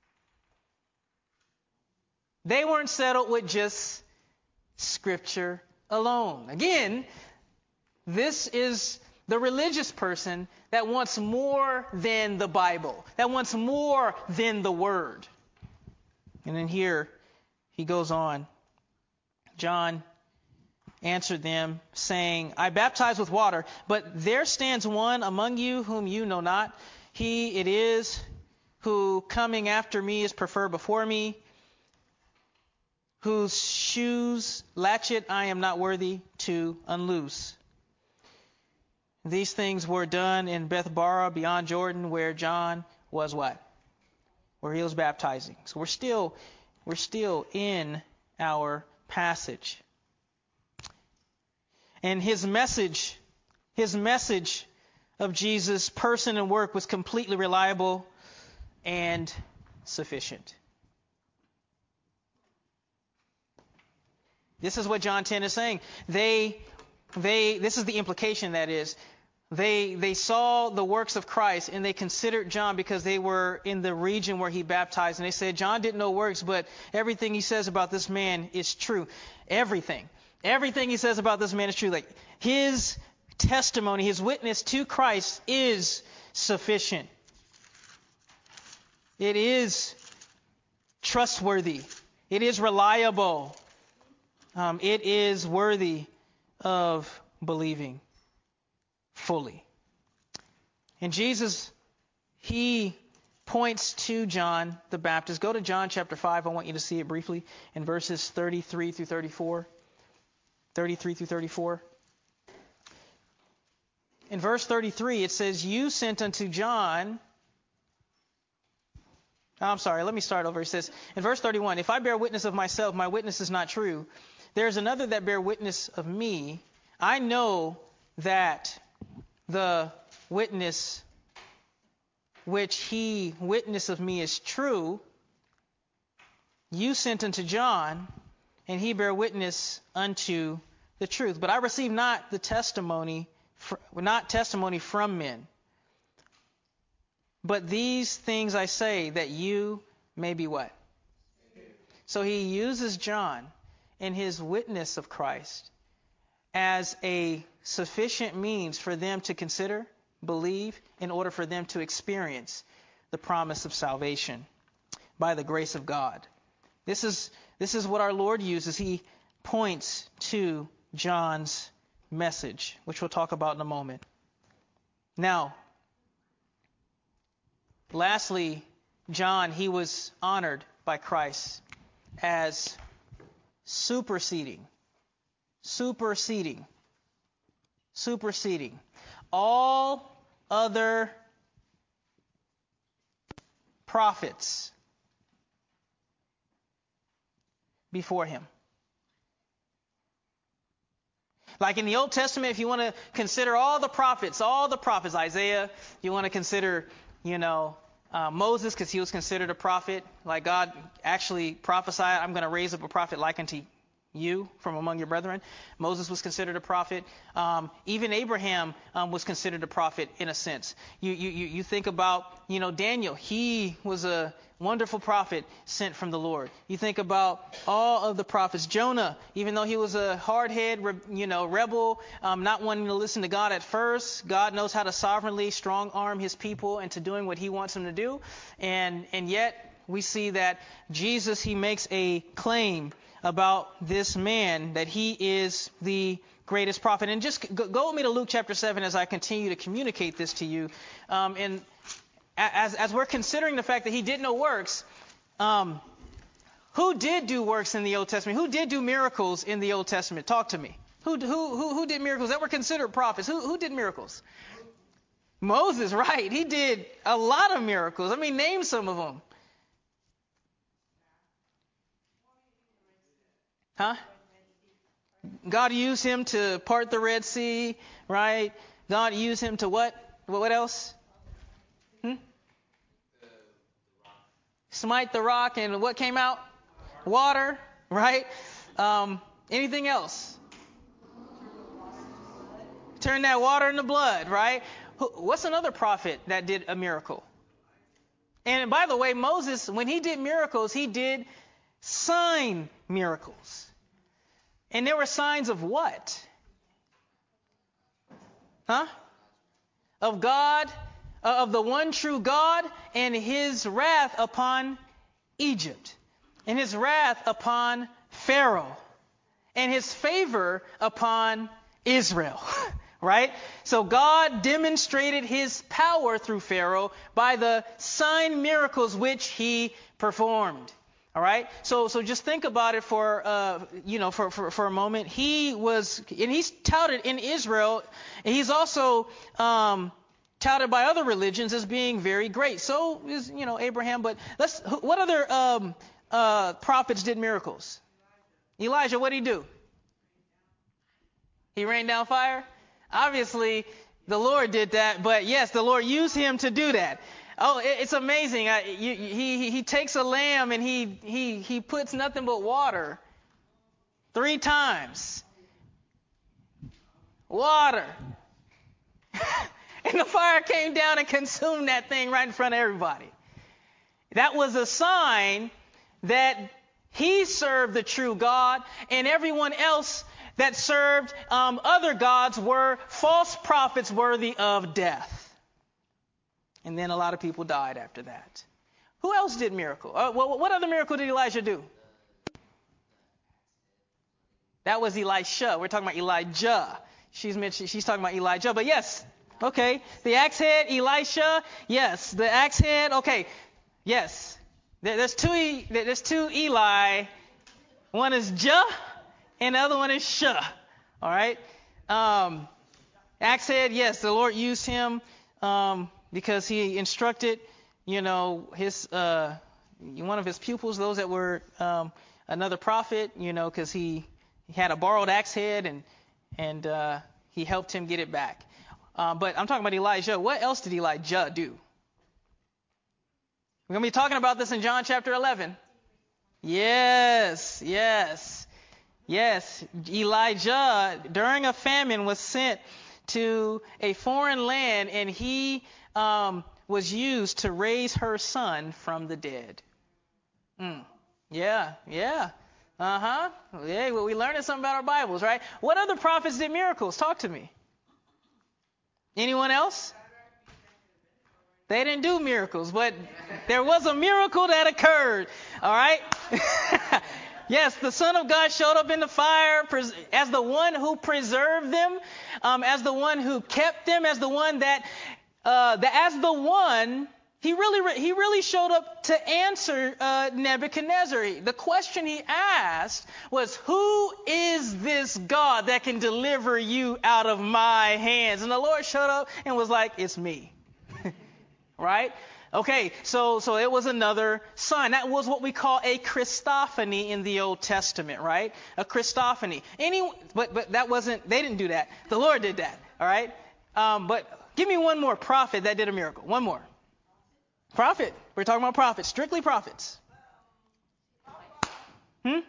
They weren't settled with just scripture alone. Again, this is the religious person that wants more than the Bible, that wants more than the Word. And then here he goes on. John answered them, saying, I baptize with water, but there stands one among you whom you know not. He it is who coming after me is preferred before me, whose shoes latchet I am not worthy to unloose. These things were done in Bethbara beyond Jordan, where John was what? Where he was baptizing. So we're still, we're still in our passage. And his message, his message of Jesus' person and work was completely reliable and sufficient. This is what John ten is saying. They, they, this is the implication, that is, they, they saw the works of Christ and they considered John because they were in the region where he baptized. And they said, John did no works, but everything he says about this man is true. Everything. Everything he says about this man is true. Like his testimony, his witness to Christ is sufficient. It is trustworthy. It is reliable. Um, it is worthy of believing fully. And Jesus, he points to John the Baptist. Go to John chapter five. I want you to see it briefly in verses thirty-three through thirty-four. thirty-three through thirty-four. In verse thirty-three, it says, you sent unto John... I'm sorry, let me start over. It says, in verse thirty-one, if I bear witness of myself, my witness is not true. There is another that bear witness of me. I know that the witness which he witnessed of me is true. You sent unto John, and he bear witness unto the truth. But I receive not the testimony, not testimony from men. But these things I say, that you may be what? So he uses John and his witness of Christ as a sufficient means for them to consider, believe, in order for them to experience the promise of salvation by the grace of God. This is, this is what our Lord uses. He points to John's message, which we'll talk about in a moment. Now, lastly, John, he was honored by Christ as superseding, superseding, superseding all other prophets before him. Like in the Old Testament, if you want to consider all the prophets, all the prophets, Isaiah, you want to consider, you know, uh, Moses, because he was considered a prophet. Like God actually prophesied, I'm going to raise up a prophet like unto you from among your brethren. Moses was considered a prophet. Um, even Abraham um, was considered a prophet in a sense. You, you, you think about, you know, Daniel. He was a wonderful prophet sent from the Lord. You think about all of the prophets. Jonah, even though he was a hard-head, you know, rebel, um, not wanting to listen to God at first, God knows how to sovereignly strong-arm his people into doing what he wants them to do. And, and yet we see that Jesus, he makes a claim about this man, that he is the greatest prophet. And just go, go with me to Luke chapter seven as I continue to communicate this to you. Um, and as, as we're considering the fact that he did no works, um, who did do works in the Old Testament? Who did do miracles in the Old Testament? Talk to me. Who, who, who, who did miracles that were considered prophets? Who, who did miracles? Moses, right. He did a lot of miracles. I mean, name some of them. Huh? God used him to part the Red Sea, right? God used him to what? What else? Hmm? Smite the rock, and what came out? Water, right? Um, anything else? Turn that water into blood, right? What's another prophet that did a miracle? And by the way, Moses, when he did miracles, he did sign miracles. And there were signs of what? Huh? of God, uh, of the one true God, and his wrath upon Egypt, and his wrath upon Pharaoh, and his favor upon Israel. Right? So God demonstrated his power through Pharaoh by the sign miracles which he performed. All right. So so just think about it for uh you know for, for, for a moment. He was and he's touted in Israel, and he's also um touted by other religions as being very great. So is you know Abraham. But let's what other um uh prophets did miracles? Elijah, what did he do? He rained down fire. Obviously, the Lord did that, but yes, the Lord used him to do that. Oh, it's amazing. I, you, he he takes a lamb and he he he puts nothing but water three times. Water. And the fire came down and consumed that thing right in front of everybody. That was a sign that he served the true God, and everyone else that served um, other gods were false prophets worthy of death. And then a lot of people died after that. Who else did miracle? Uh, what, what other miracle did Elijah do? That was Elisha. We're talking about Elijah. She's mentioned, she's talking about Elijah. But yes, okay. The axe head, Elisha. Yes, the axe head. Okay, yes. There, there's two. There's two Eli. One is Jah, and the other one is Shah. All right. Um, axe head. Yes, the Lord used him um, because he instructed, you know, his uh, one of his pupils, those that were um, another prophet, you know, because he, he had a borrowed axe head and and uh, he helped him get it back. Uh, but I'm talking about Elijah. What else did Elijah do? We're going to be talking about this in John chapter eleven. Yes, yes, yes. Elijah, during a famine, was sent to a foreign land, and he um, was used to raise her son from the dead. Mm. Yeah, yeah. Uh-huh. Yeah, well, we learning something about our Bibles, right? What other prophets did miracles? Talk to me. Anyone else? They didn't do miracles, but there was a miracle that occurred. All right? Yes, the Son of God showed up in the fire as the one who preserved them, um, as the one who kept them, as the one that, uh, the, as the one, he really, he really showed up to answer uh, Nebuchadnezzar. The question he asked was, who is this God that can deliver you out of my hands? And the Lord showed up and was like, it's me. Right? Okay, so so it was another sign. That was what we call a Christophany in the Old Testament, right? A Christophany. Any, but but that wasn't. They didn't do that. The Lord did that. All right. Um, but give me one more prophet that did a miracle. One more. Prophet. We're talking about prophets. Strictly prophets. Hmm.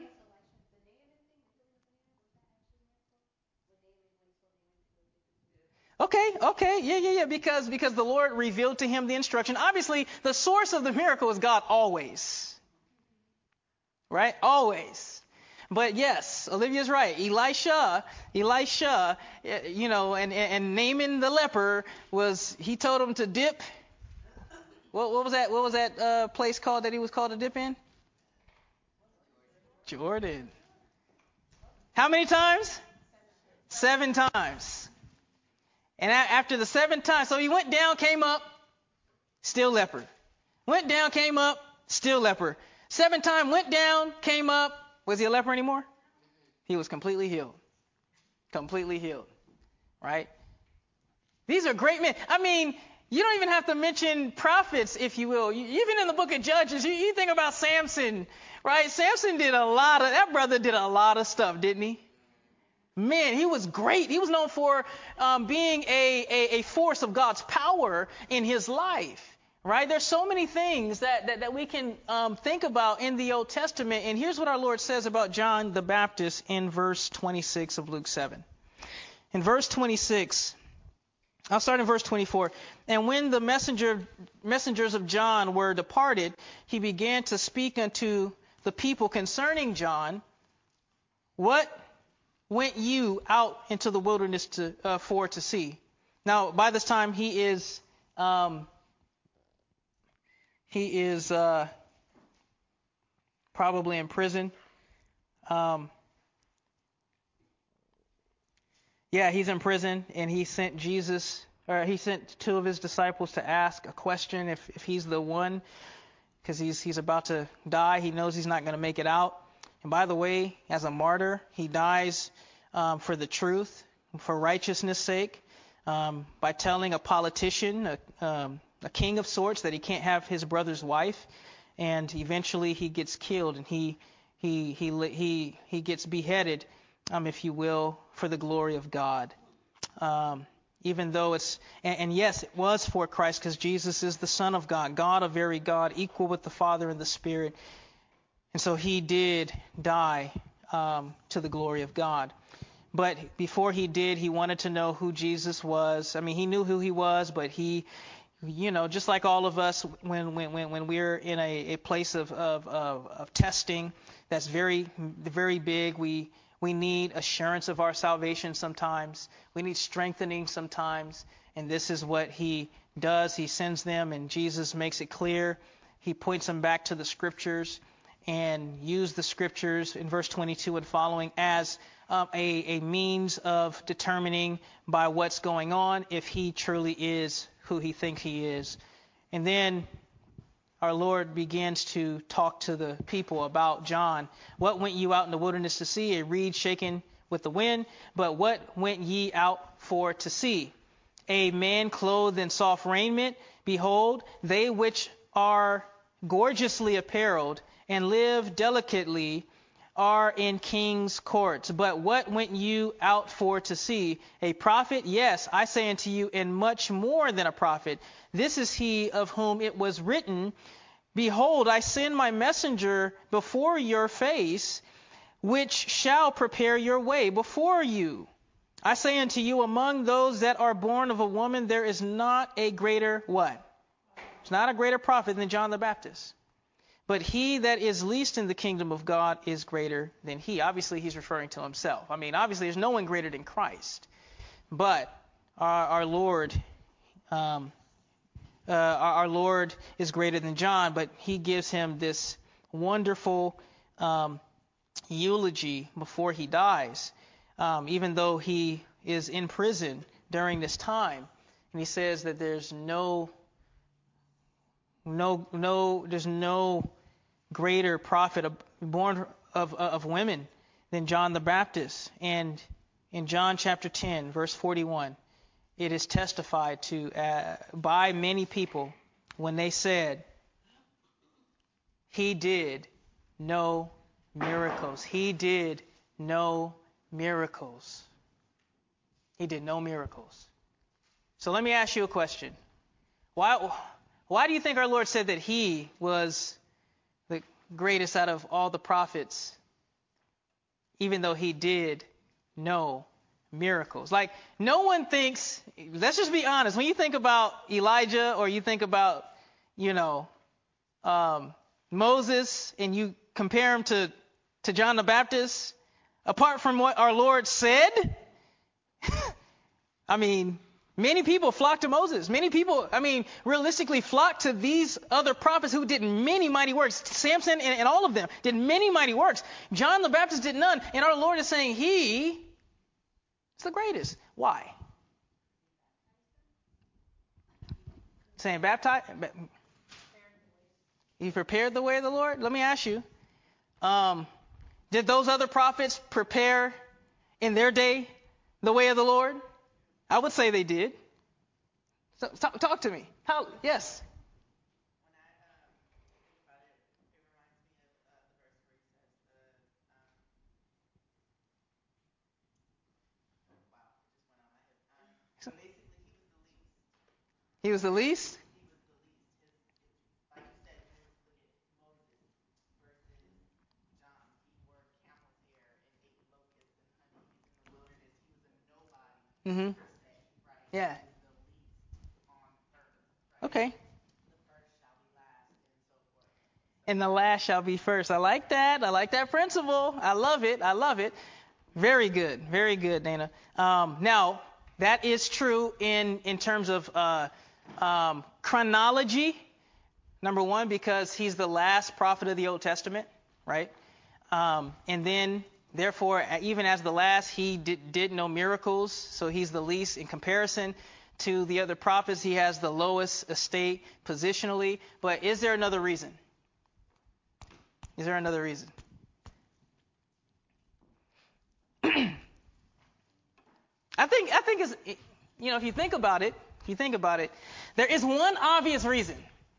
Okay, okay, yeah, yeah, yeah, because because the Lord revealed to him the instruction. Obviously, the source of the miracle is God always. Right? Always. But yes, Olivia's right. Elisha, Elisha, you know, and, and Naaman the leper was, he told him to dip. What, what was that? What was that uh, place called that he was called to dip in? Jordan. How many times? Seven times. And after the seventh time, so he went down, came up, still leper. Went down, came up, still leper. Seven time, went down, came up. Was he a leper anymore? He was completely healed. Completely healed. Right? These are great men. I mean, you don't even have to mention prophets, if you will. You, even in the book of Judges, you, you think about Samson, right? Samson did a lot of, that brother did a lot of stuff, didn't he? Man, he was great. He was known for um, being a, a, a force of God's power in his life, right? There's so many things that, that, that we can um, think about in the Old Testament. And here's what our Lord says about John the Baptist in verse twenty-six of Luke seven. In verse twenty-six, I'll start in verse twenty-four. And when the messenger messengers of John were departed, he began to speak unto the people concerning John. What went you out into the wilderness to, uh, for to see? Now, by this time, he is um, he is uh, probably in prison. Um, yeah, he's in prison, and he sent Jesus, or he sent two of his disciples to ask a question if, if he's the one, because he's he's about to die. He knows he's not going to make it out. And by the way, as a martyr, he dies um, for the truth, for righteousness' sake, um, by telling a politician, a, um, a king of sorts, that he can't have his brother's wife, and eventually he gets killed, and he he he he he gets beheaded, um, if you will, for the glory of God. Um, even though it's, and, and yes, it was for Christ, because Jesus is the Son of God, God, a very God, equal with the Father and the Spirit. And so he did die um, to the glory of God. But before he did, he wanted to know who Jesus was. I mean, he knew who he was, but he, you know, just like all of us, when when when, when we're in a, a place of, of, of, of testing that's very, very big, we we need assurance of our salvation sometimes. We need strengthening sometimes. And this is what he does. He sends them, and Jesus makes it clear. He points them back to the Scriptures, and use the Scriptures in verse twenty-two and following as um, a, a means of determining by what's going on if he truly is who he thinks he is. And then our Lord begins to talk to the people about John. What went you out in the wilderness to see? A reed shaken with the wind. But what went ye out for to see? A man clothed in soft raiment? Behold, they which are gorgeously apparelled and live delicately are in king's courts. But what went you out for to see? A prophet? Yes, I say unto you, and much more than a prophet. This is he of whom it was written, Behold, I send my messenger before your face, which shall prepare your way before you. I say unto you, among those that are born of a woman, there is not a greater what? There's not a greater prophet than John the Baptist. But he that is least in the kingdom of God is greater than he. Obviously, he's referring to himself. I mean, obviously, there's no one greater than Christ. But our, our Lord, um, uh, our, our Lord is greater than John. But he gives him this wonderful um, eulogy before he dies, um, even though he is in prison during this time. And he says that there's no, no, no, there's no greater prophet born of, of women than John the Baptist. And in John chapter ten, verse forty-one, it is testified to uh, by many people when they said, he did no miracles. He did no miracles. He did no miracles. So let me ask you a question. Why, why do you think our Lord said that he was the greatest out of all the prophets, even though he did no miracles? Like, no one thinks, let's just be honest, when you think about Elijah or you think about, you know, um, Moses, and you compare him to, to John the Baptist, apart from what our Lord said, I mean, many people flocked to Moses. Many people, I mean, realistically flocked to these other prophets who did many mighty works. Samson and, and all of them did many mighty works. John the Baptist did none. And our Lord is saying he is the greatest. Why? Saying baptize. He prepared the way of the Lord? Let me ask you. Um, did those other prophets prepare in their day the way of the Lord? I would say they did. So, talk, talk to me. How? Yes. He was the least? Mm-hmm. Yeah. Okay. And the last shall be first. I like that. I like that principle. I love it. I love it. Very good. Very good, Dana. Um, now, That is true in, in terms of uh, um, chronology. Number one, because he's the last prophet of the Old Testament, right? Um, and then, therefore, even as the last, he did, did no miracles, so he's the least in comparison to the other prophets. He has the lowest estate positionally. But is there another reason? Is there another reason? I think I think it's, you know, if you think about it, if you think about it, there is one obvious reason.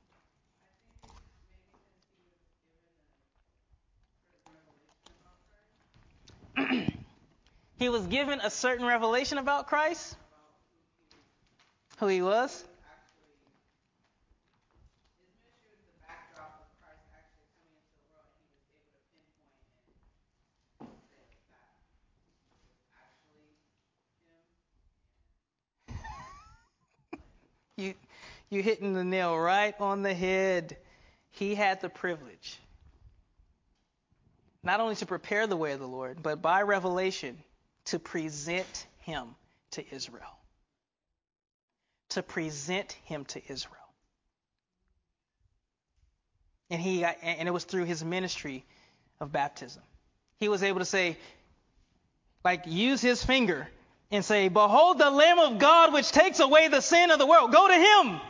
He was given a certain revelation about Christ, who he was. You, you hitting the nail right on the head. He had the privilege not only to prepare the way of the Lord, but by revelation to present him to Israel. To present him to Israel. And he and it was through his ministry of baptism. He was able to say, like, use his finger and say, "Behold the Lamb of God which takes away the sin of the world. Go to him."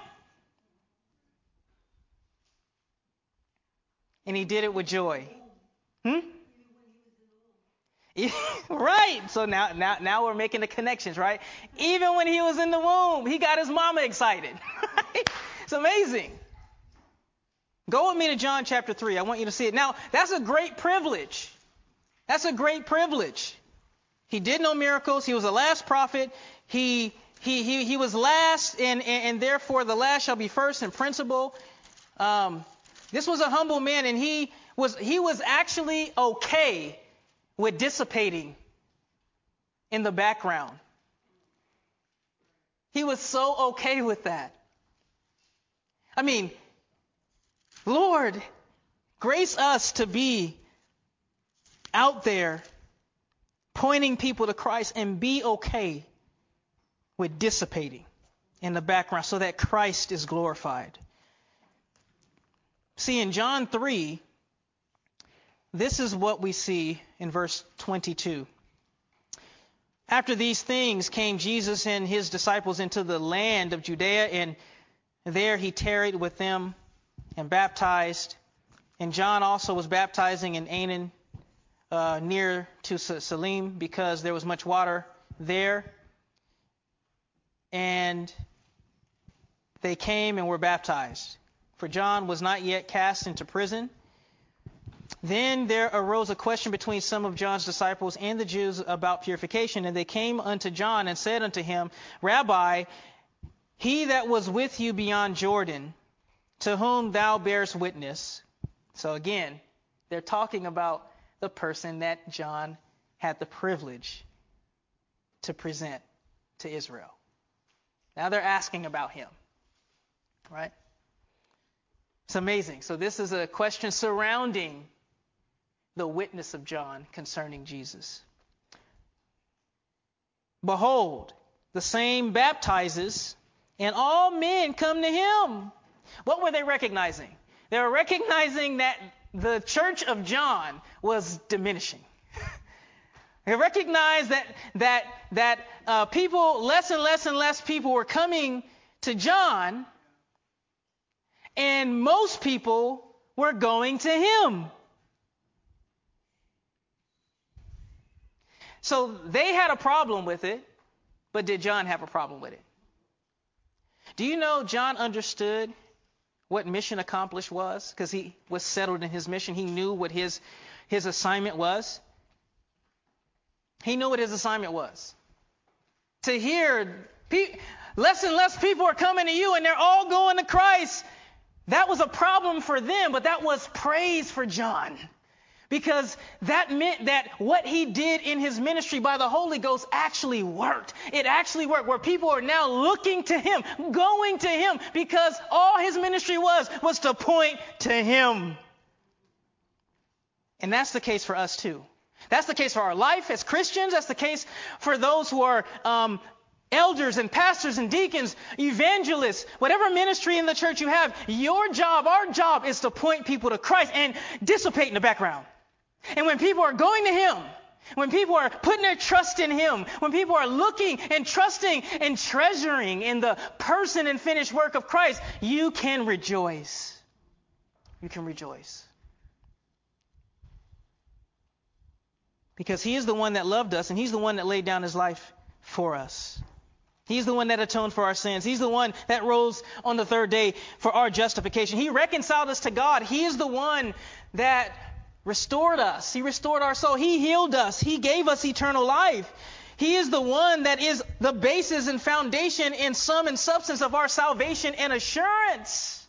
And he did it with joy. Hmm? Right. So now, now, now we're making the connections, right? Even when he was in the womb, he got his mama excited. It's amazing. Go with me to John chapter three. I want you to see it. Now, that's a great privilege. That's a great privilege. He did no miracles. He was the last prophet. He he he he was last, and, and, and therefore the last shall be first in principle. Um, this was a humble man, and he was he was actually okay with dissipating in the background. He was so okay with that. I mean, Lord, grace us to be out there pointing people to Christ and be okay with dissipating in the background so that Christ is glorified. See, in John three, this is what we see in verse twenty-two. After these things came Jesus and his disciples into the land of Judea, and there he tarried with them and baptized. And John also was baptizing in Aenon, uh, near to Salim, because there was much water there. And they came and were baptized. For John was not yet cast into prison. Then there arose a question between some of John's disciples and the Jews about purification. And they came unto John and said unto him, Rabbi, he that was with you beyond Jordan, to whom thou bearest witness. So again, they're talking about the person that John had the privilege to present to Israel. Now they're asking about him, right? It's amazing. So this is a question surrounding the witness of John concerning Jesus. Behold, the same baptizes, and all men come to him. What were they recognizing? They were recognizing that the church of John was diminishing. They recognized that that that uh, people, less and less and less people were coming to John, and most people were going to him. So they had a problem with it, but did John have a problem with it? Do you know John understood what mission accomplished was? Because he was settled in his mission. He knew what his his assignment was. He knew what his assignment was. To hear pe- less and less people are coming to you and they're all going to Christ. That was a problem for them, but that was praise for John. Because that meant that what he did in his ministry by the Holy Ghost actually worked. It actually worked, where people are now looking to him, going to him, because all his ministry was, was to point to him. And that's the case for us too. That's the case for our life as Christians. That's the case for those who are um, Elders and pastors and deacons, evangelists, whatever ministry in the church you have, your job, our job is to point people to Christ and dissipate in the background. And when people are going to Him, when people are putting their trust in Him, when people are looking and trusting and treasuring in the person and finished work of Christ, you can rejoice. You can rejoice. Because He is the one that loved us, and He's the one that laid down His life for us. He's the one that atoned for our sins. He's the one that rose on the third day for our justification. He reconciled us to God. He is the one that restored us. He restored our soul. He healed us. He gave us eternal life. He is the one that is the basis and foundation and sum and substance of our salvation and assurance.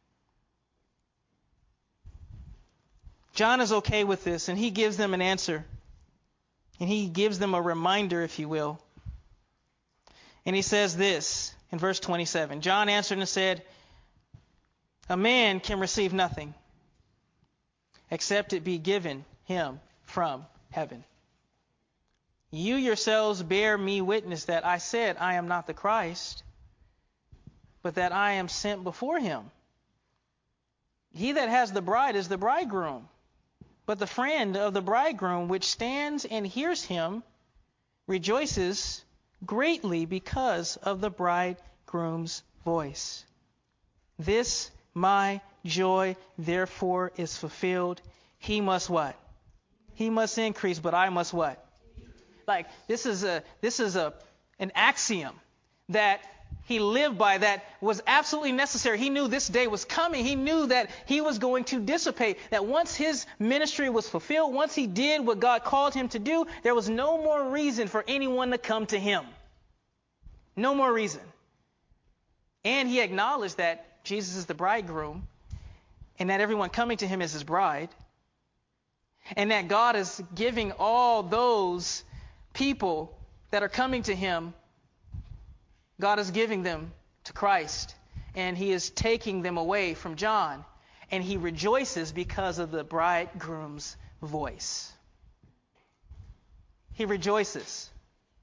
John is okay with this, and he gives them an answer. And he gives them a reminder, if you will. And he says this in verse twenty-seven. John answered and said, a man can receive nothing except it be given him from heaven. You yourselves bear me witness that I said I am not the Christ, but that I am sent before him. He that has the bride is the bridegroom. But the friend of the bridegroom which stands and hears him rejoices greatly because of the bridegroom's voice. This my joy therefore is fulfilled. He must what? He must increase, but I must what? Like this is a this is a an axiom that he lived by, that was absolutely necessary. He knew this day was coming. He knew that he was going to dissipate, that once his ministry was fulfilled, once he did what God called him to do, there was no more reason for anyone to come to him. No more reason. And he acknowledged that Jesus is the bridegroom and that everyone coming to him is his bride, and that God is giving all those people that are coming to him, God is giving them to Christ, and he is taking them away from John, and he rejoices because of the bridegroom's voice. He rejoices.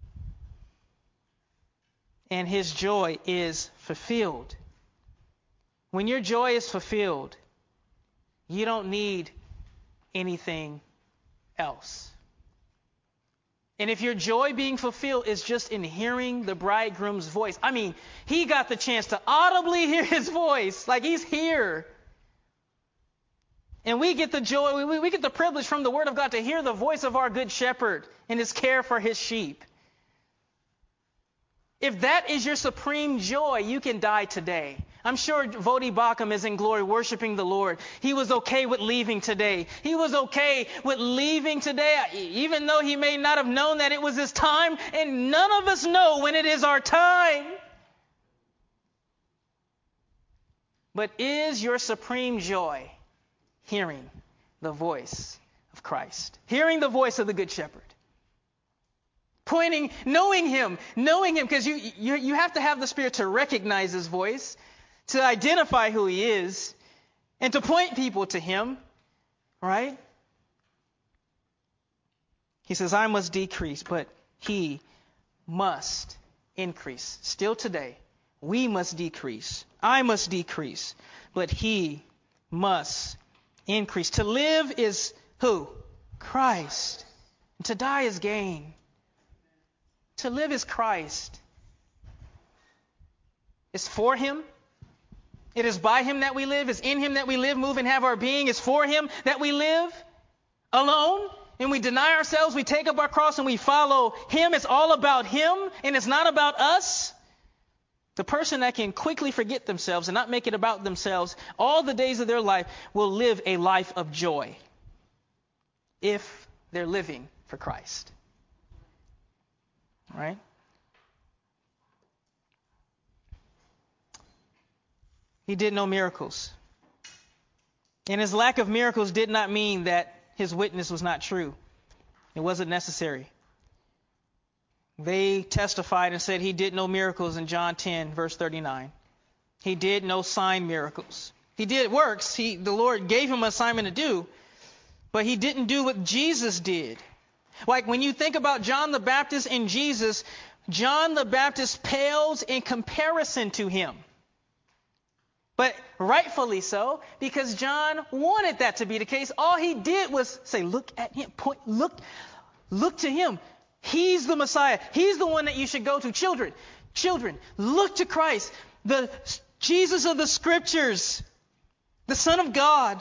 And his joy is fulfilled. When your joy is fulfilled, you don't need anything else. And if your joy being fulfilled is just in hearing the bridegroom's voice, I mean, he got the chance to audibly hear his voice, like he's here. And we get the joy, we, we get the privilege from the Word of God to hear the voice of our good shepherd and his care for his sheep. If that is your supreme joy, you can die today. I'm sure Vodi Bakum is in glory worshiping the Lord. He was okay with leaving today. He was okay with leaving today, even though he may not have known that it was his time, and none of us know when it is our time. But is your supreme joy hearing the voice of Christ? Hearing the voice of the Good Shepherd? Pointing, knowing him, knowing him, because you, you you have to have the Spirit to recognize his voice, to identify who he is, and to point people to him, right? He says, I must decrease, but he must increase. Still today, we must decrease. I must decrease, but he must increase. To live is who? Christ. And to die is gain. To live is Christ. It's for him. It is by him that we live. It's in him that we live, move, and have our being. It's for him that we live alone. And we deny ourselves. We take up our cross and we follow him. It's all about him, and it's not about us. The person that can quickly forget themselves and not make it about themselves all the days of their life will live a life of joy if they're living for Christ. Right? He did no miracles. And his lack of miracles did not mean that his witness was not true. It wasn't necessary. They testified and said he did no miracles in John ten, verse thirty-nine. He did no sign miracles. He did works. He, the Lord gave him an assignment to do, but he didn't do what Jesus did. Like when you think about John the Baptist and Jesus, John the Baptist pales in comparison to him. But rightfully so, because John wanted that to be the case. All he did was say, look at him, point, look, look to him. He's the Messiah. He's the one that you should go to. Children, children, look to Christ, the Jesus of the Scriptures, the Son of God,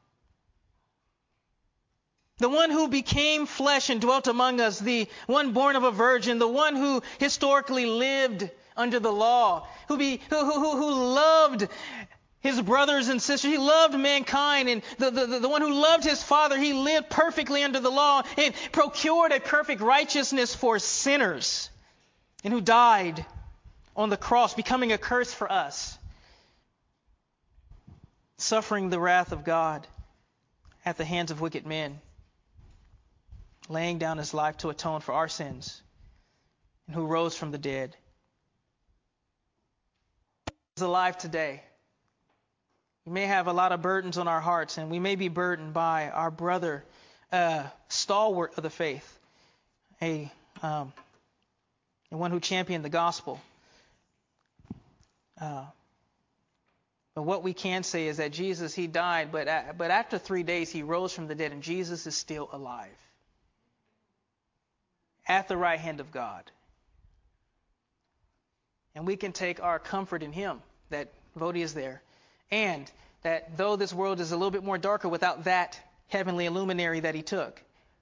the one who became flesh and dwelt among us, the one born of a virgin, the one who historically lived under the law, who, be, who, who, who loved his brothers and sisters. He loved mankind, and the, the, the one who loved his Father, he lived perfectly under the law and procured a perfect righteousness for sinners, and who died on the cross, becoming a curse for us, suffering the wrath of God at the hands of wicked men, laying down his life to atone for our sins, and who rose from the dead. Is alive today. We may have a lot of burdens on our hearts, and we may be burdened by our brother, uh, stalwart of the faith, a um, the one who championed the gospel. Uh, but what we can say is that Jesus, he died, but uh, but after three days he rose from the dead, and Jesus is still alive at the right hand of God. And we can take our comfort in him, that Vodi is there. And that though this world is a little bit more darker without that heavenly luminary that he took,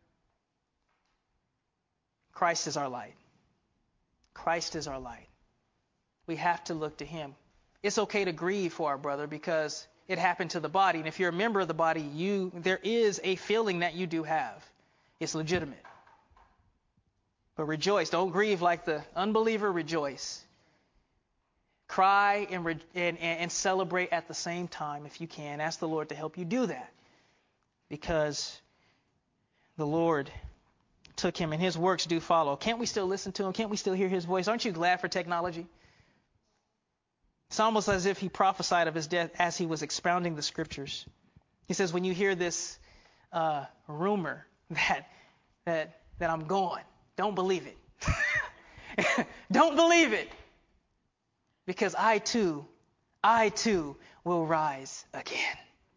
Christ is our light. Christ is our light. We have to look to him. It's okay to grieve for our brother because it happened to the body. And if you're a member of the body, you there is a feeling that you do have. It's legitimate. But rejoice. Don't grieve like the unbeliever. Rejoice. Cry and, re- and, and celebrate at the same time if you can. Ask the Lord to help you do that, because the Lord took him and his works do follow. Can't we still listen to him? Can't we still hear his voice? Aren't you glad for technology? It's almost as if he prophesied of his death as he was expounding the Scriptures. He says, when you hear this uh, rumor that, that, that I'm gone, don't believe it. Don't believe it. Because I too, I too will rise again.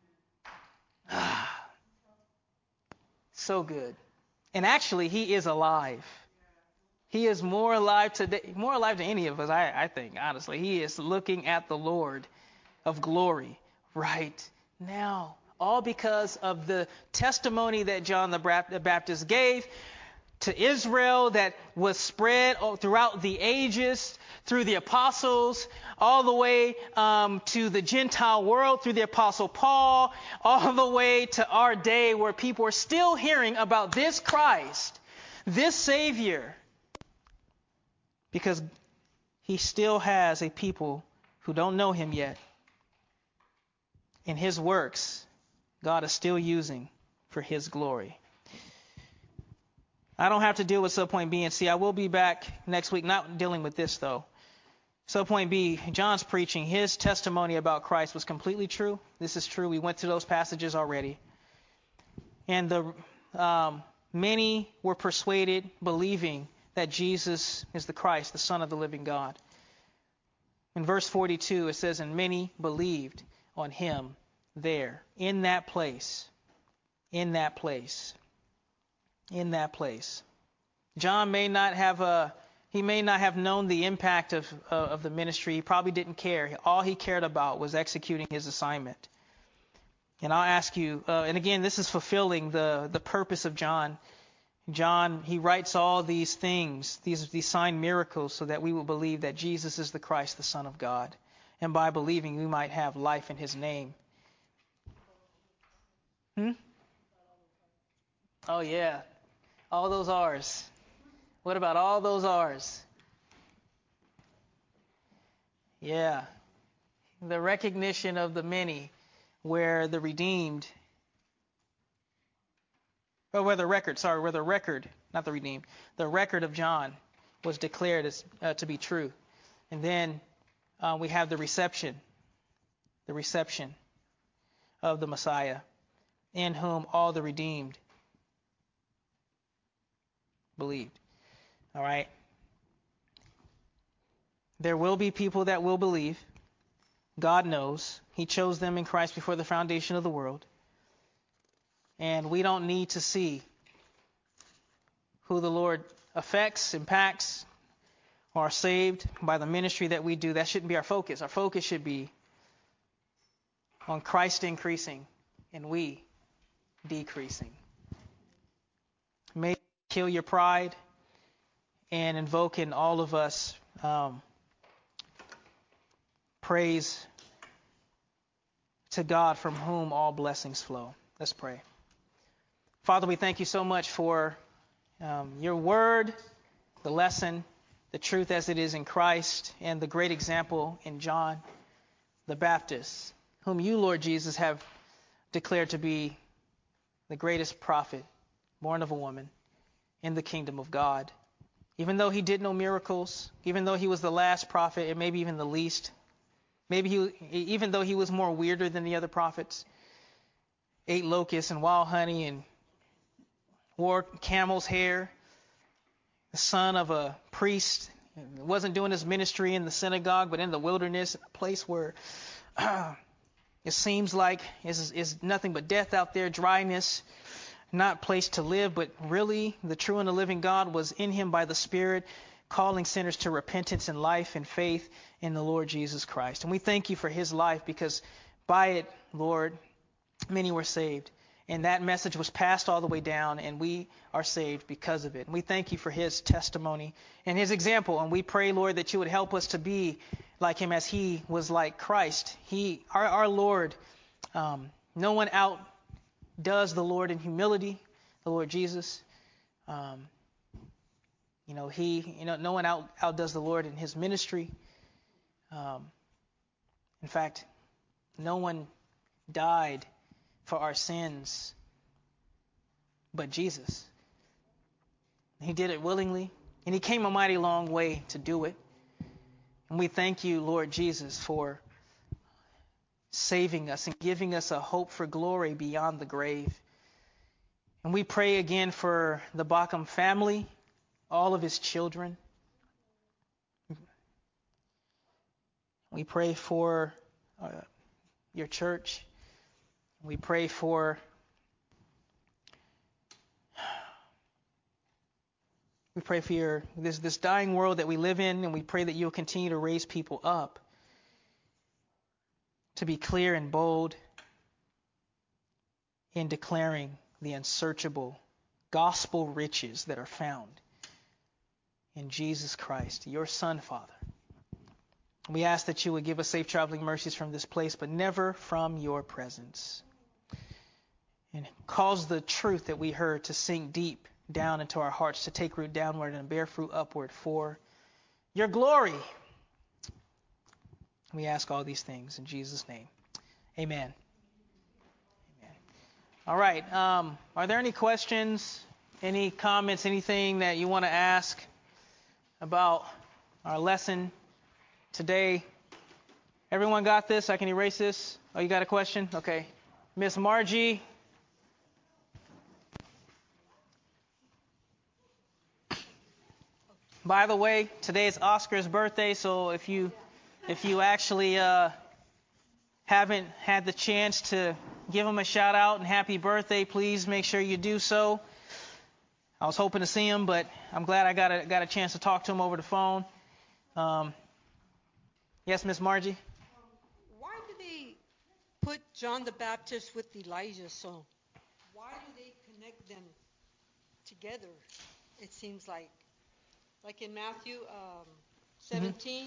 Ah, so good. And actually, he is alive. He is more alive today, more alive than any of us, I, I think, honestly. He is looking at the Lord of glory right now. All because of the testimony that John the Baptist gave to Israel, that was spread throughout the ages through the apostles, all the way um, to the Gentile world through the apostle Paul, all the way to our day where people are still hearing about this Christ, this Savior, because he still has a people who don't know him yet. And his works, God is still using for his glory. I don't have to deal with subpoint B and C. I will be back next week, not dealing with this though. Subpoint B, John's preaching, his testimony about Christ was completely true. This is true. We went through those passages already. And the um, many were persuaded, believing that Jesus is the Christ, the Son of the living God. In verse forty-two, it says, and many believed on him there, in that place, in that place. In that place. John may not have a, he may not have known the impact of, uh, of the ministry. He probably didn't care. All he cared about was executing his assignment. And I'll ask you, uh, and again, this is fulfilling the, the purpose of John. John, he writes all these things, these, these sign miracles, so that we will believe that Jesus is the Christ, the Son of God. And by believing, we might have life in his name. Hmm? Oh, yeah. All those R's. What about all those R's? Yeah. The recognition of the many, where the redeemed, or where the record, sorry, where the record, not the redeemed, the record of John was declared as uh, to be true. And then uh, we have the reception, the reception of the Messiah, in whom all the redeemed believed. All right. There will be people that will believe. God knows. He chose them in Christ before the foundation of the world. And we don't need to see who the Lord affects, impacts, or are saved by the ministry that we do. That shouldn't be our focus. Our focus should be on Christ increasing and we decreasing. May it kill your pride and invoke in all of us um, praise to God from whom all blessings flow. Let's pray. Father, we thank you so much for um, your word, the lesson, the truth as it is in Christ, and the great example in John the Baptist, whom you, Lord Jesus, have declared to be the greatest prophet born of a woman in the kingdom of God. Even though he did no miracles, even though he was the last prophet and maybe even the least, maybe he, even though he was more weirder than the other prophets, ate locusts and wild honey and wore camel's hair, the son of a priest, wasn't doing his ministry in the synagogue, but in the wilderness, a place where uh, it seems like is is nothing but death out there, dryness, not place to live. But really, the true and the living God was in him by the Spirit, calling sinners to repentance and life and faith in the Lord Jesus Christ. And we thank you for his life, because by it, Lord, many were saved. And that message was passed all the way down, and we are saved because of it. And we thank you for his testimony and his example. And we pray, Lord, that you would help us to be like him as he was like Christ. He, our, our Lord, um, no one outdoes the Lord in humility, the Lord Jesus. Um, you know, he, you know, no one out, outdoes the Lord in his ministry. Um, in fact, no one died for our sins but Jesus. He did it willingly, and he came a mighty long way to do it. And we thank you, Lord Jesus, for saving us and giving us a hope for glory beyond the grave. And we pray again for the Bacchum family, all of his children. We pray for uh, your church. We pray for we pray for your this this dying world that we live in, and we pray that you'll continue to raise people up to be clear and bold in declaring the unsearchable gospel riches that are found in Jesus Christ, your Son, Father. We ask that you would give us safe traveling mercies from this place, but never from your presence. And cause the truth that we heard to sink deep down into our hearts, to take root downward and bear fruit upward for your glory. We ask all these things in Jesus' name. Amen. Amen. All right. Um, are there any questions, any comments, anything that you want to ask about our lesson today? Everyone got this? I can erase this. Oh, you got a question? Okay. Miss Margie. By the way, today is Oscar's birthday, so if you if you actually uh, haven't had the chance to give him a shout out and happy birthday, please make sure you do so. I was hoping to see him, but I'm glad I got a got a chance to talk to him over the phone. Um, yes, Miss Margie. Um, why do they put John the Baptist with Elijah? So why do they connect them together? It seems like. Like in Matthew um, seventeen,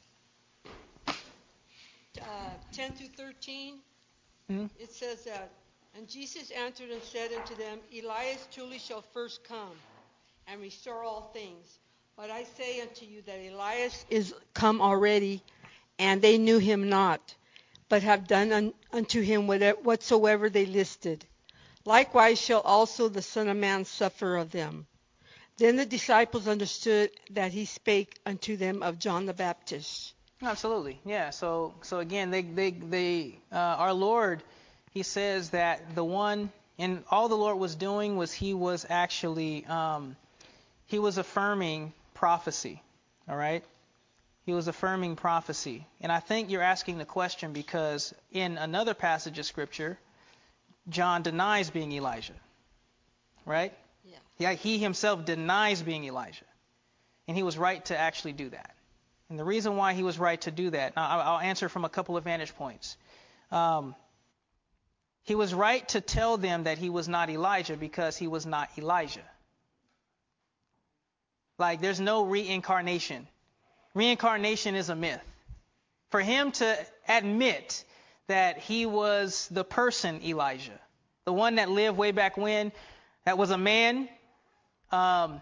mm-hmm. uh, ten through thirteen, mm-hmm. It says that, and Jesus answered and said unto them, Elias truly shall first come and restore all things. But I say unto you that Elias is come already, and they knew him not, but have done un- unto him whatever, whatsoever they listed. Likewise shall also the Son of Man suffer of them. Then the disciples understood that he spake unto them of John the Baptist. Absolutely, yeah. So, so again, they, they, they, uh, our Lord, he says that the one, and all the Lord was doing was he was actually, um, he was affirming prophecy. All right. He was affirming prophecy. And I think you're asking the question because in another passage of Scripture, John denies being Elijah. Right? Yeah. He, he himself denies being Elijah. And he was right to actually do that. And the reason why he was right to do that, now I'll answer from a couple of vantage points. Um, he was right to tell them that he was not Elijah because he was not Elijah. Like, there's no reincarnation. Reincarnation is a myth. For him to admit that he was the person Elijah, the one that lived way back when, that was a man, um,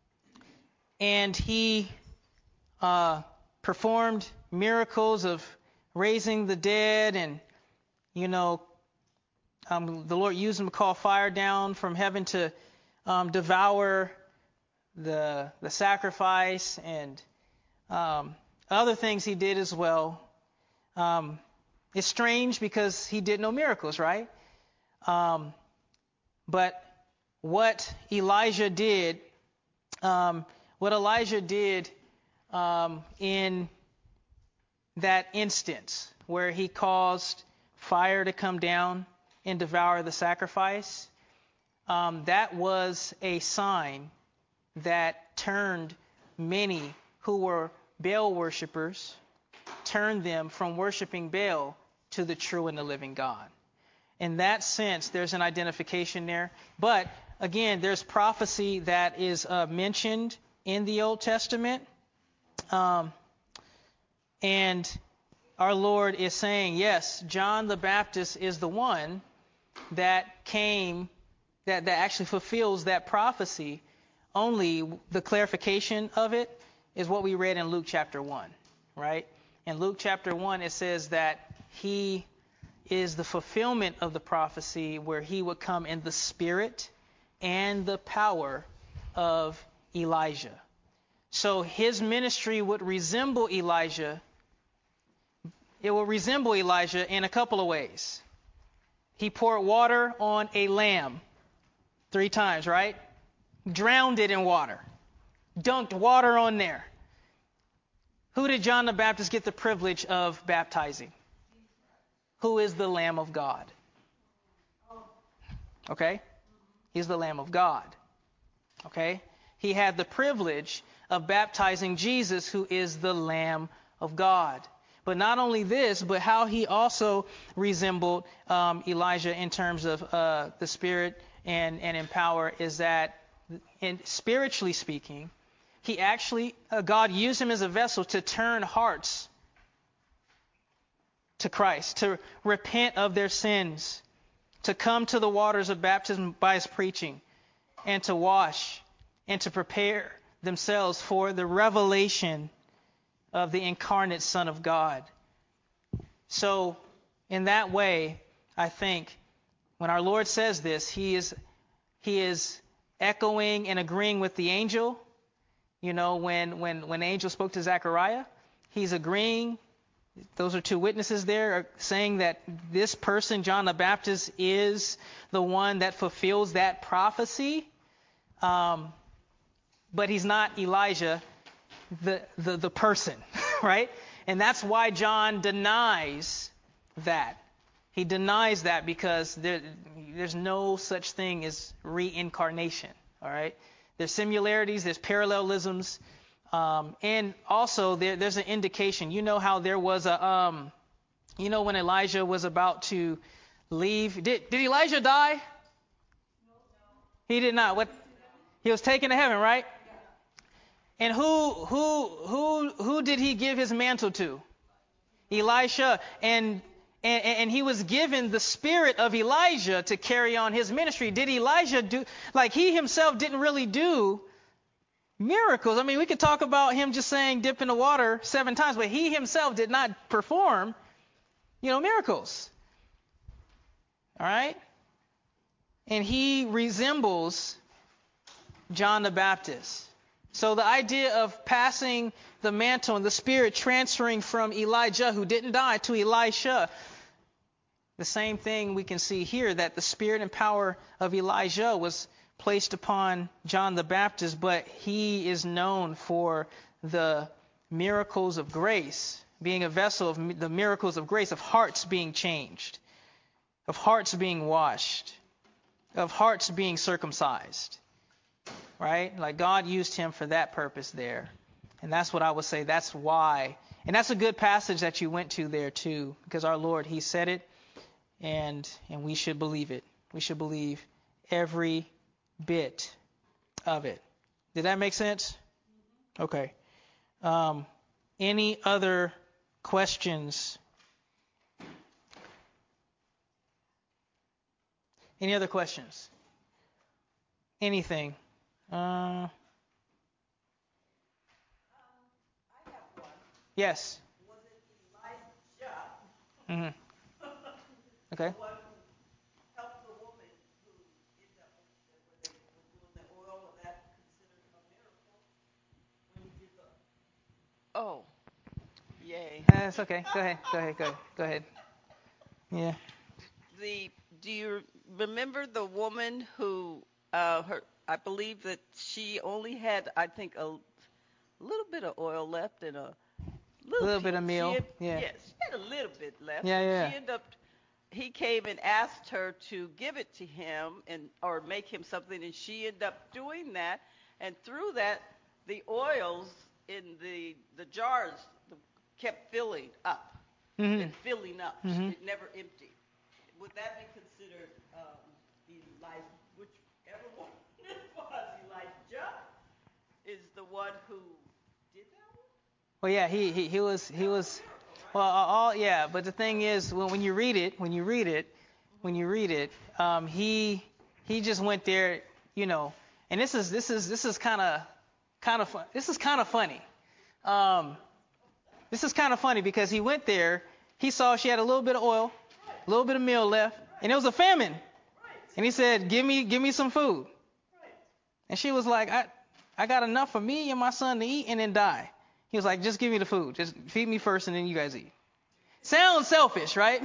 and he uh, performed miracles of raising the dead, and, you know, um, the Lord used him to call fire down from heaven to um, devour the the sacrifice, and um, other things he did as well. Um, it's strange because he did no miracles, right? Um, but what Elijah did, um, what Elijah did um, in that instance where he caused fire to come down and devour the sacrifice, um, that was a sign that turned many who were Baal worshipers, turned them from worshiping Baal to the true and the living God. In that sense, there's an identification there. But again, there's prophecy that is uh, mentioned in the Old Testament. Um, and our Lord is saying, yes, John the Baptist is the one that came, that, that actually fulfills that prophecy. Only the clarification of it is what we read in Luke chapter one, right? In Luke chapter one, it says that he is the fulfillment of the prophecy where he would come in the spirit and the power of Elijah. So his ministry would resemble Elijah. It will resemble Elijah in a couple of ways. He poured water on a lamb three times, right? Drowned it in water. Dunked water on there. Who did John the Baptist get the privilege of baptizing? Who is the Lamb of God? Okay? He's the Lamb of God. Okay? He had the privilege of baptizing Jesus, who is the Lamb of God. But not only this, but how he also resembled um, Elijah in terms of uh, the spirit and, and in power is that, in spiritually speaking, he actually, uh, God used him as a vessel to turn hearts to Christ, to repent of their sins, to come to the waters of baptism by his preaching, and to wash and to prepare themselves for the revelation of the incarnate Son of God. So, in that way, I think when our Lord says this, he is he is echoing and agreeing with the angel. You know, when when when the angel spoke to Zechariah, he's agreeing. Those are two witnesses there are saying that this person, John the Baptist, is the one that fulfills that prophecy. Um, but he's not Elijah, the, the, the person, right? And that's why John denies that. He denies that because there, there's no such thing as reincarnation, all right? There's similarities, there's parallelisms. Um, and also there, there's an indication. You know how there was a, um, you know when Elijah was about to leave. Did, did Elijah die? No, no. He did not. What? He was taken to heaven, right? Yeah. And who, who, who, who did he give his mantle to? Elisha. And, and, and he was given the spirit of Elijah to carry on his ministry. Did Elijah do, like he himself didn't really do miracles. I mean, we could talk about him just saying dip in the water seven times, but he himself did not perform, you know, miracles. All right? And he resembles John the Baptist. So the idea of passing the mantle and the spirit transferring from Elijah, who didn't die, to Elisha, the same thing we can see here, that the spirit and power of Elijah was placed upon John the Baptist, but he is known for the miracles of grace, being a vessel of the miracles of grace, of hearts being changed, of hearts being washed, of hearts being circumcised, right? Like God used him for that purpose there. And that's what I would say. That's why. And that's a good passage that you went to there too, because our Lord, he said it, and and we should believe it. We should believe every bit of it. Did that make sense? Okay. Um, any other questions? Any other questions? Anything? Uh, yes. Was it Elijah? Mm-hmm. Okay. The one who helped the woman who ended up where they were doing the oil, was that considered a miracle when he did the? Oh, yay. That's okay. Go ahead. Go ahead. Go ahead. Go ahead. Yeah. The do you remember the woman who uh, her? I believe that she only had, I think, a little bit of oil left and a A little bit of meal. Had, yeah. Yes, she had a little bit left. Yeah, and yeah. She ended up. He came and asked her to give it to him and or make him something, and she ended up doing that. And through that, the oils in the the jars kept filling up Mm-hmm. and filling up. Mm-hmm. It never emptied. Would that be considered um, Elijah? Whichever one it was, Elijah is the one who did that one? Well, yeah, he he he was he was. Well, all yeah, but the thing is, when when you read it, when you read it, when you read it, um, he he just went there, you know. And this is this is this is kind of kind of fun. This is kind of funny. Um, this is kind of funny because he went there. He saw she had a little bit of oil, a little bit of meal left, and it was a famine. And he said, "Give me give me some food." And she was like, "I I got enough for me and my son to eat and then die." He was like, "Just give me the food. Just feed me first and then you guys eat." Sounds selfish, right?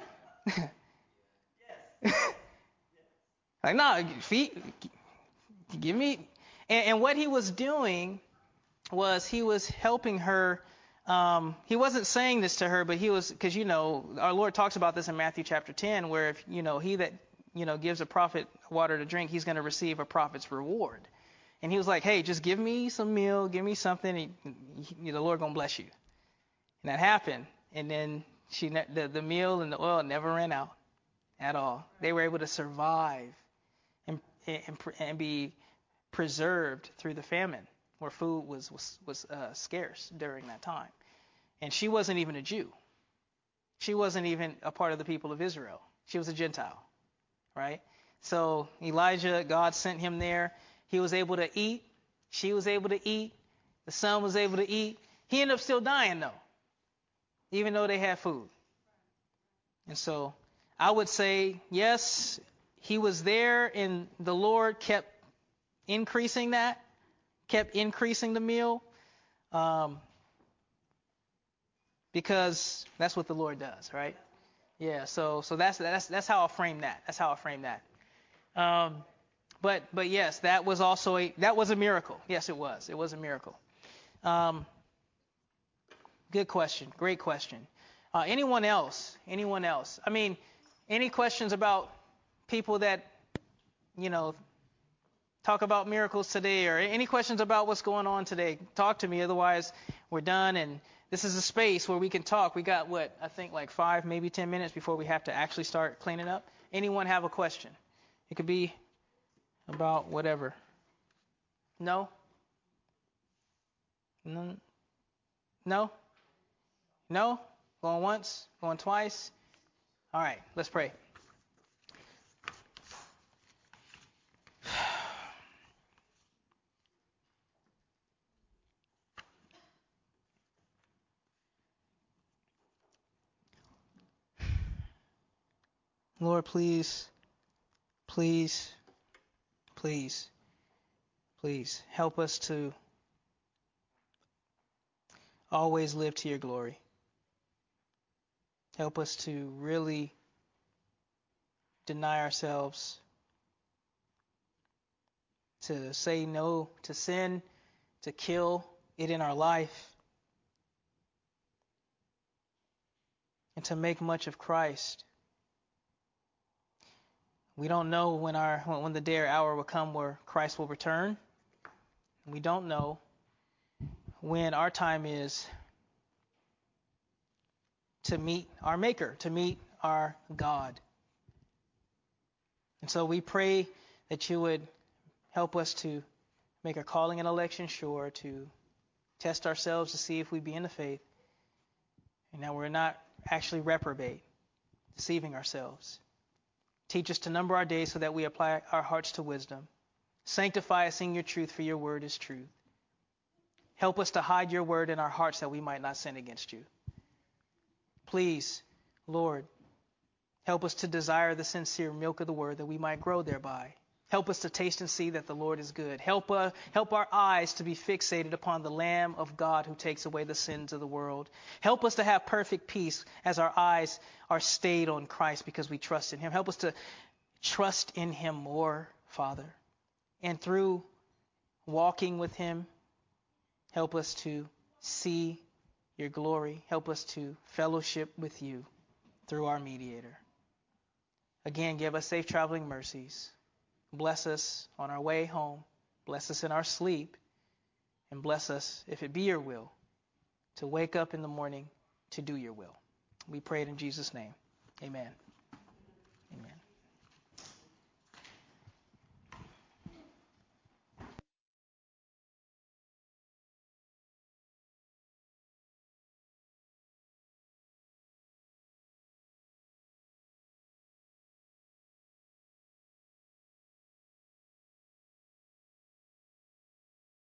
Like, no, feed, give me. And, and what he was doing was he was helping her. Um, he wasn't saying this to her, but he was, because, you know, our Lord talks about this in Matthew chapter ten, where, if, you know, he that, you know, gives a prophet water to drink, he's going to receive a prophet's reward. And he was like, "Hey, just give me some meal, give me something, and he, the Lord going to bless you." And that happened. And then she, the, the meal and the oil never ran out at all. They were able to survive and, and, and be preserved through the famine, where food was was, was uh, scarce during that time. And she wasn't even a Jew. She wasn't even a part of the people of Israel. She was a Gentile, right? So Elijah, God sent him there. He was able to eat. She was able to eat. The son was able to eat. He ended up still dying, though, even though they had food. And so I would say, yes, he was there, and the Lord kept increasing that, kept increasing the meal, um, because that's what the Lord does, right? Yeah. So so that's that's that's how I'll frame that. That's how I'll frame that. Um, but but yes, that was also a that was a miracle. Yes, it was. It was a miracle. Um, good question. Great question. Uh, anyone else? Anyone else? I mean, any questions about people that, you know, talk about miracles today, or any questions about what's going on today? Talk to me. Otherwise, we're done. And this is a space where we can talk. We got, what, I think like five, maybe ten minutes before we have to actually start cleaning up. Anyone have a question? It could be about whatever. No? No? No? No? Going once? Going twice? All right, let's pray. Lord, please, please, please, please help us to always live to your glory. Help us to really deny ourselves, to say no to sin, to kill it in our life, to make much of Christ. We don't know when our when the day or hour will come where Christ will return. We don't know when our time is to meet our Maker, to meet our God. And so we pray that you would help us to make our calling and election sure, to test ourselves to see if we be in the faith, and that we're not actually reprobate, deceiving ourselves. Teach us to number our days so that we apply our hearts to wisdom. Sanctify us in your truth, for your word is truth. Help us to hide your word in our hearts that we might not sin against you. Please, Lord, help us to desire the sincere milk of the word that we might grow thereby. Help us to taste and see that the Lord is good. Help, uh, help our eyes to be fixated upon the Lamb of God who takes away the sins of the world. Help us to have perfect peace as our eyes are stayed on Christ because we trust in him. Help us to trust in him more, Father. And through walking with him, help us to see your glory. Help us to fellowship with you through our mediator. Again, give us safe traveling mercies. Bless us on our way home. Bless us in our sleep. And bless us, if it be your will, to wake up in the morning to do your will. We pray it in Jesus' name. Amen.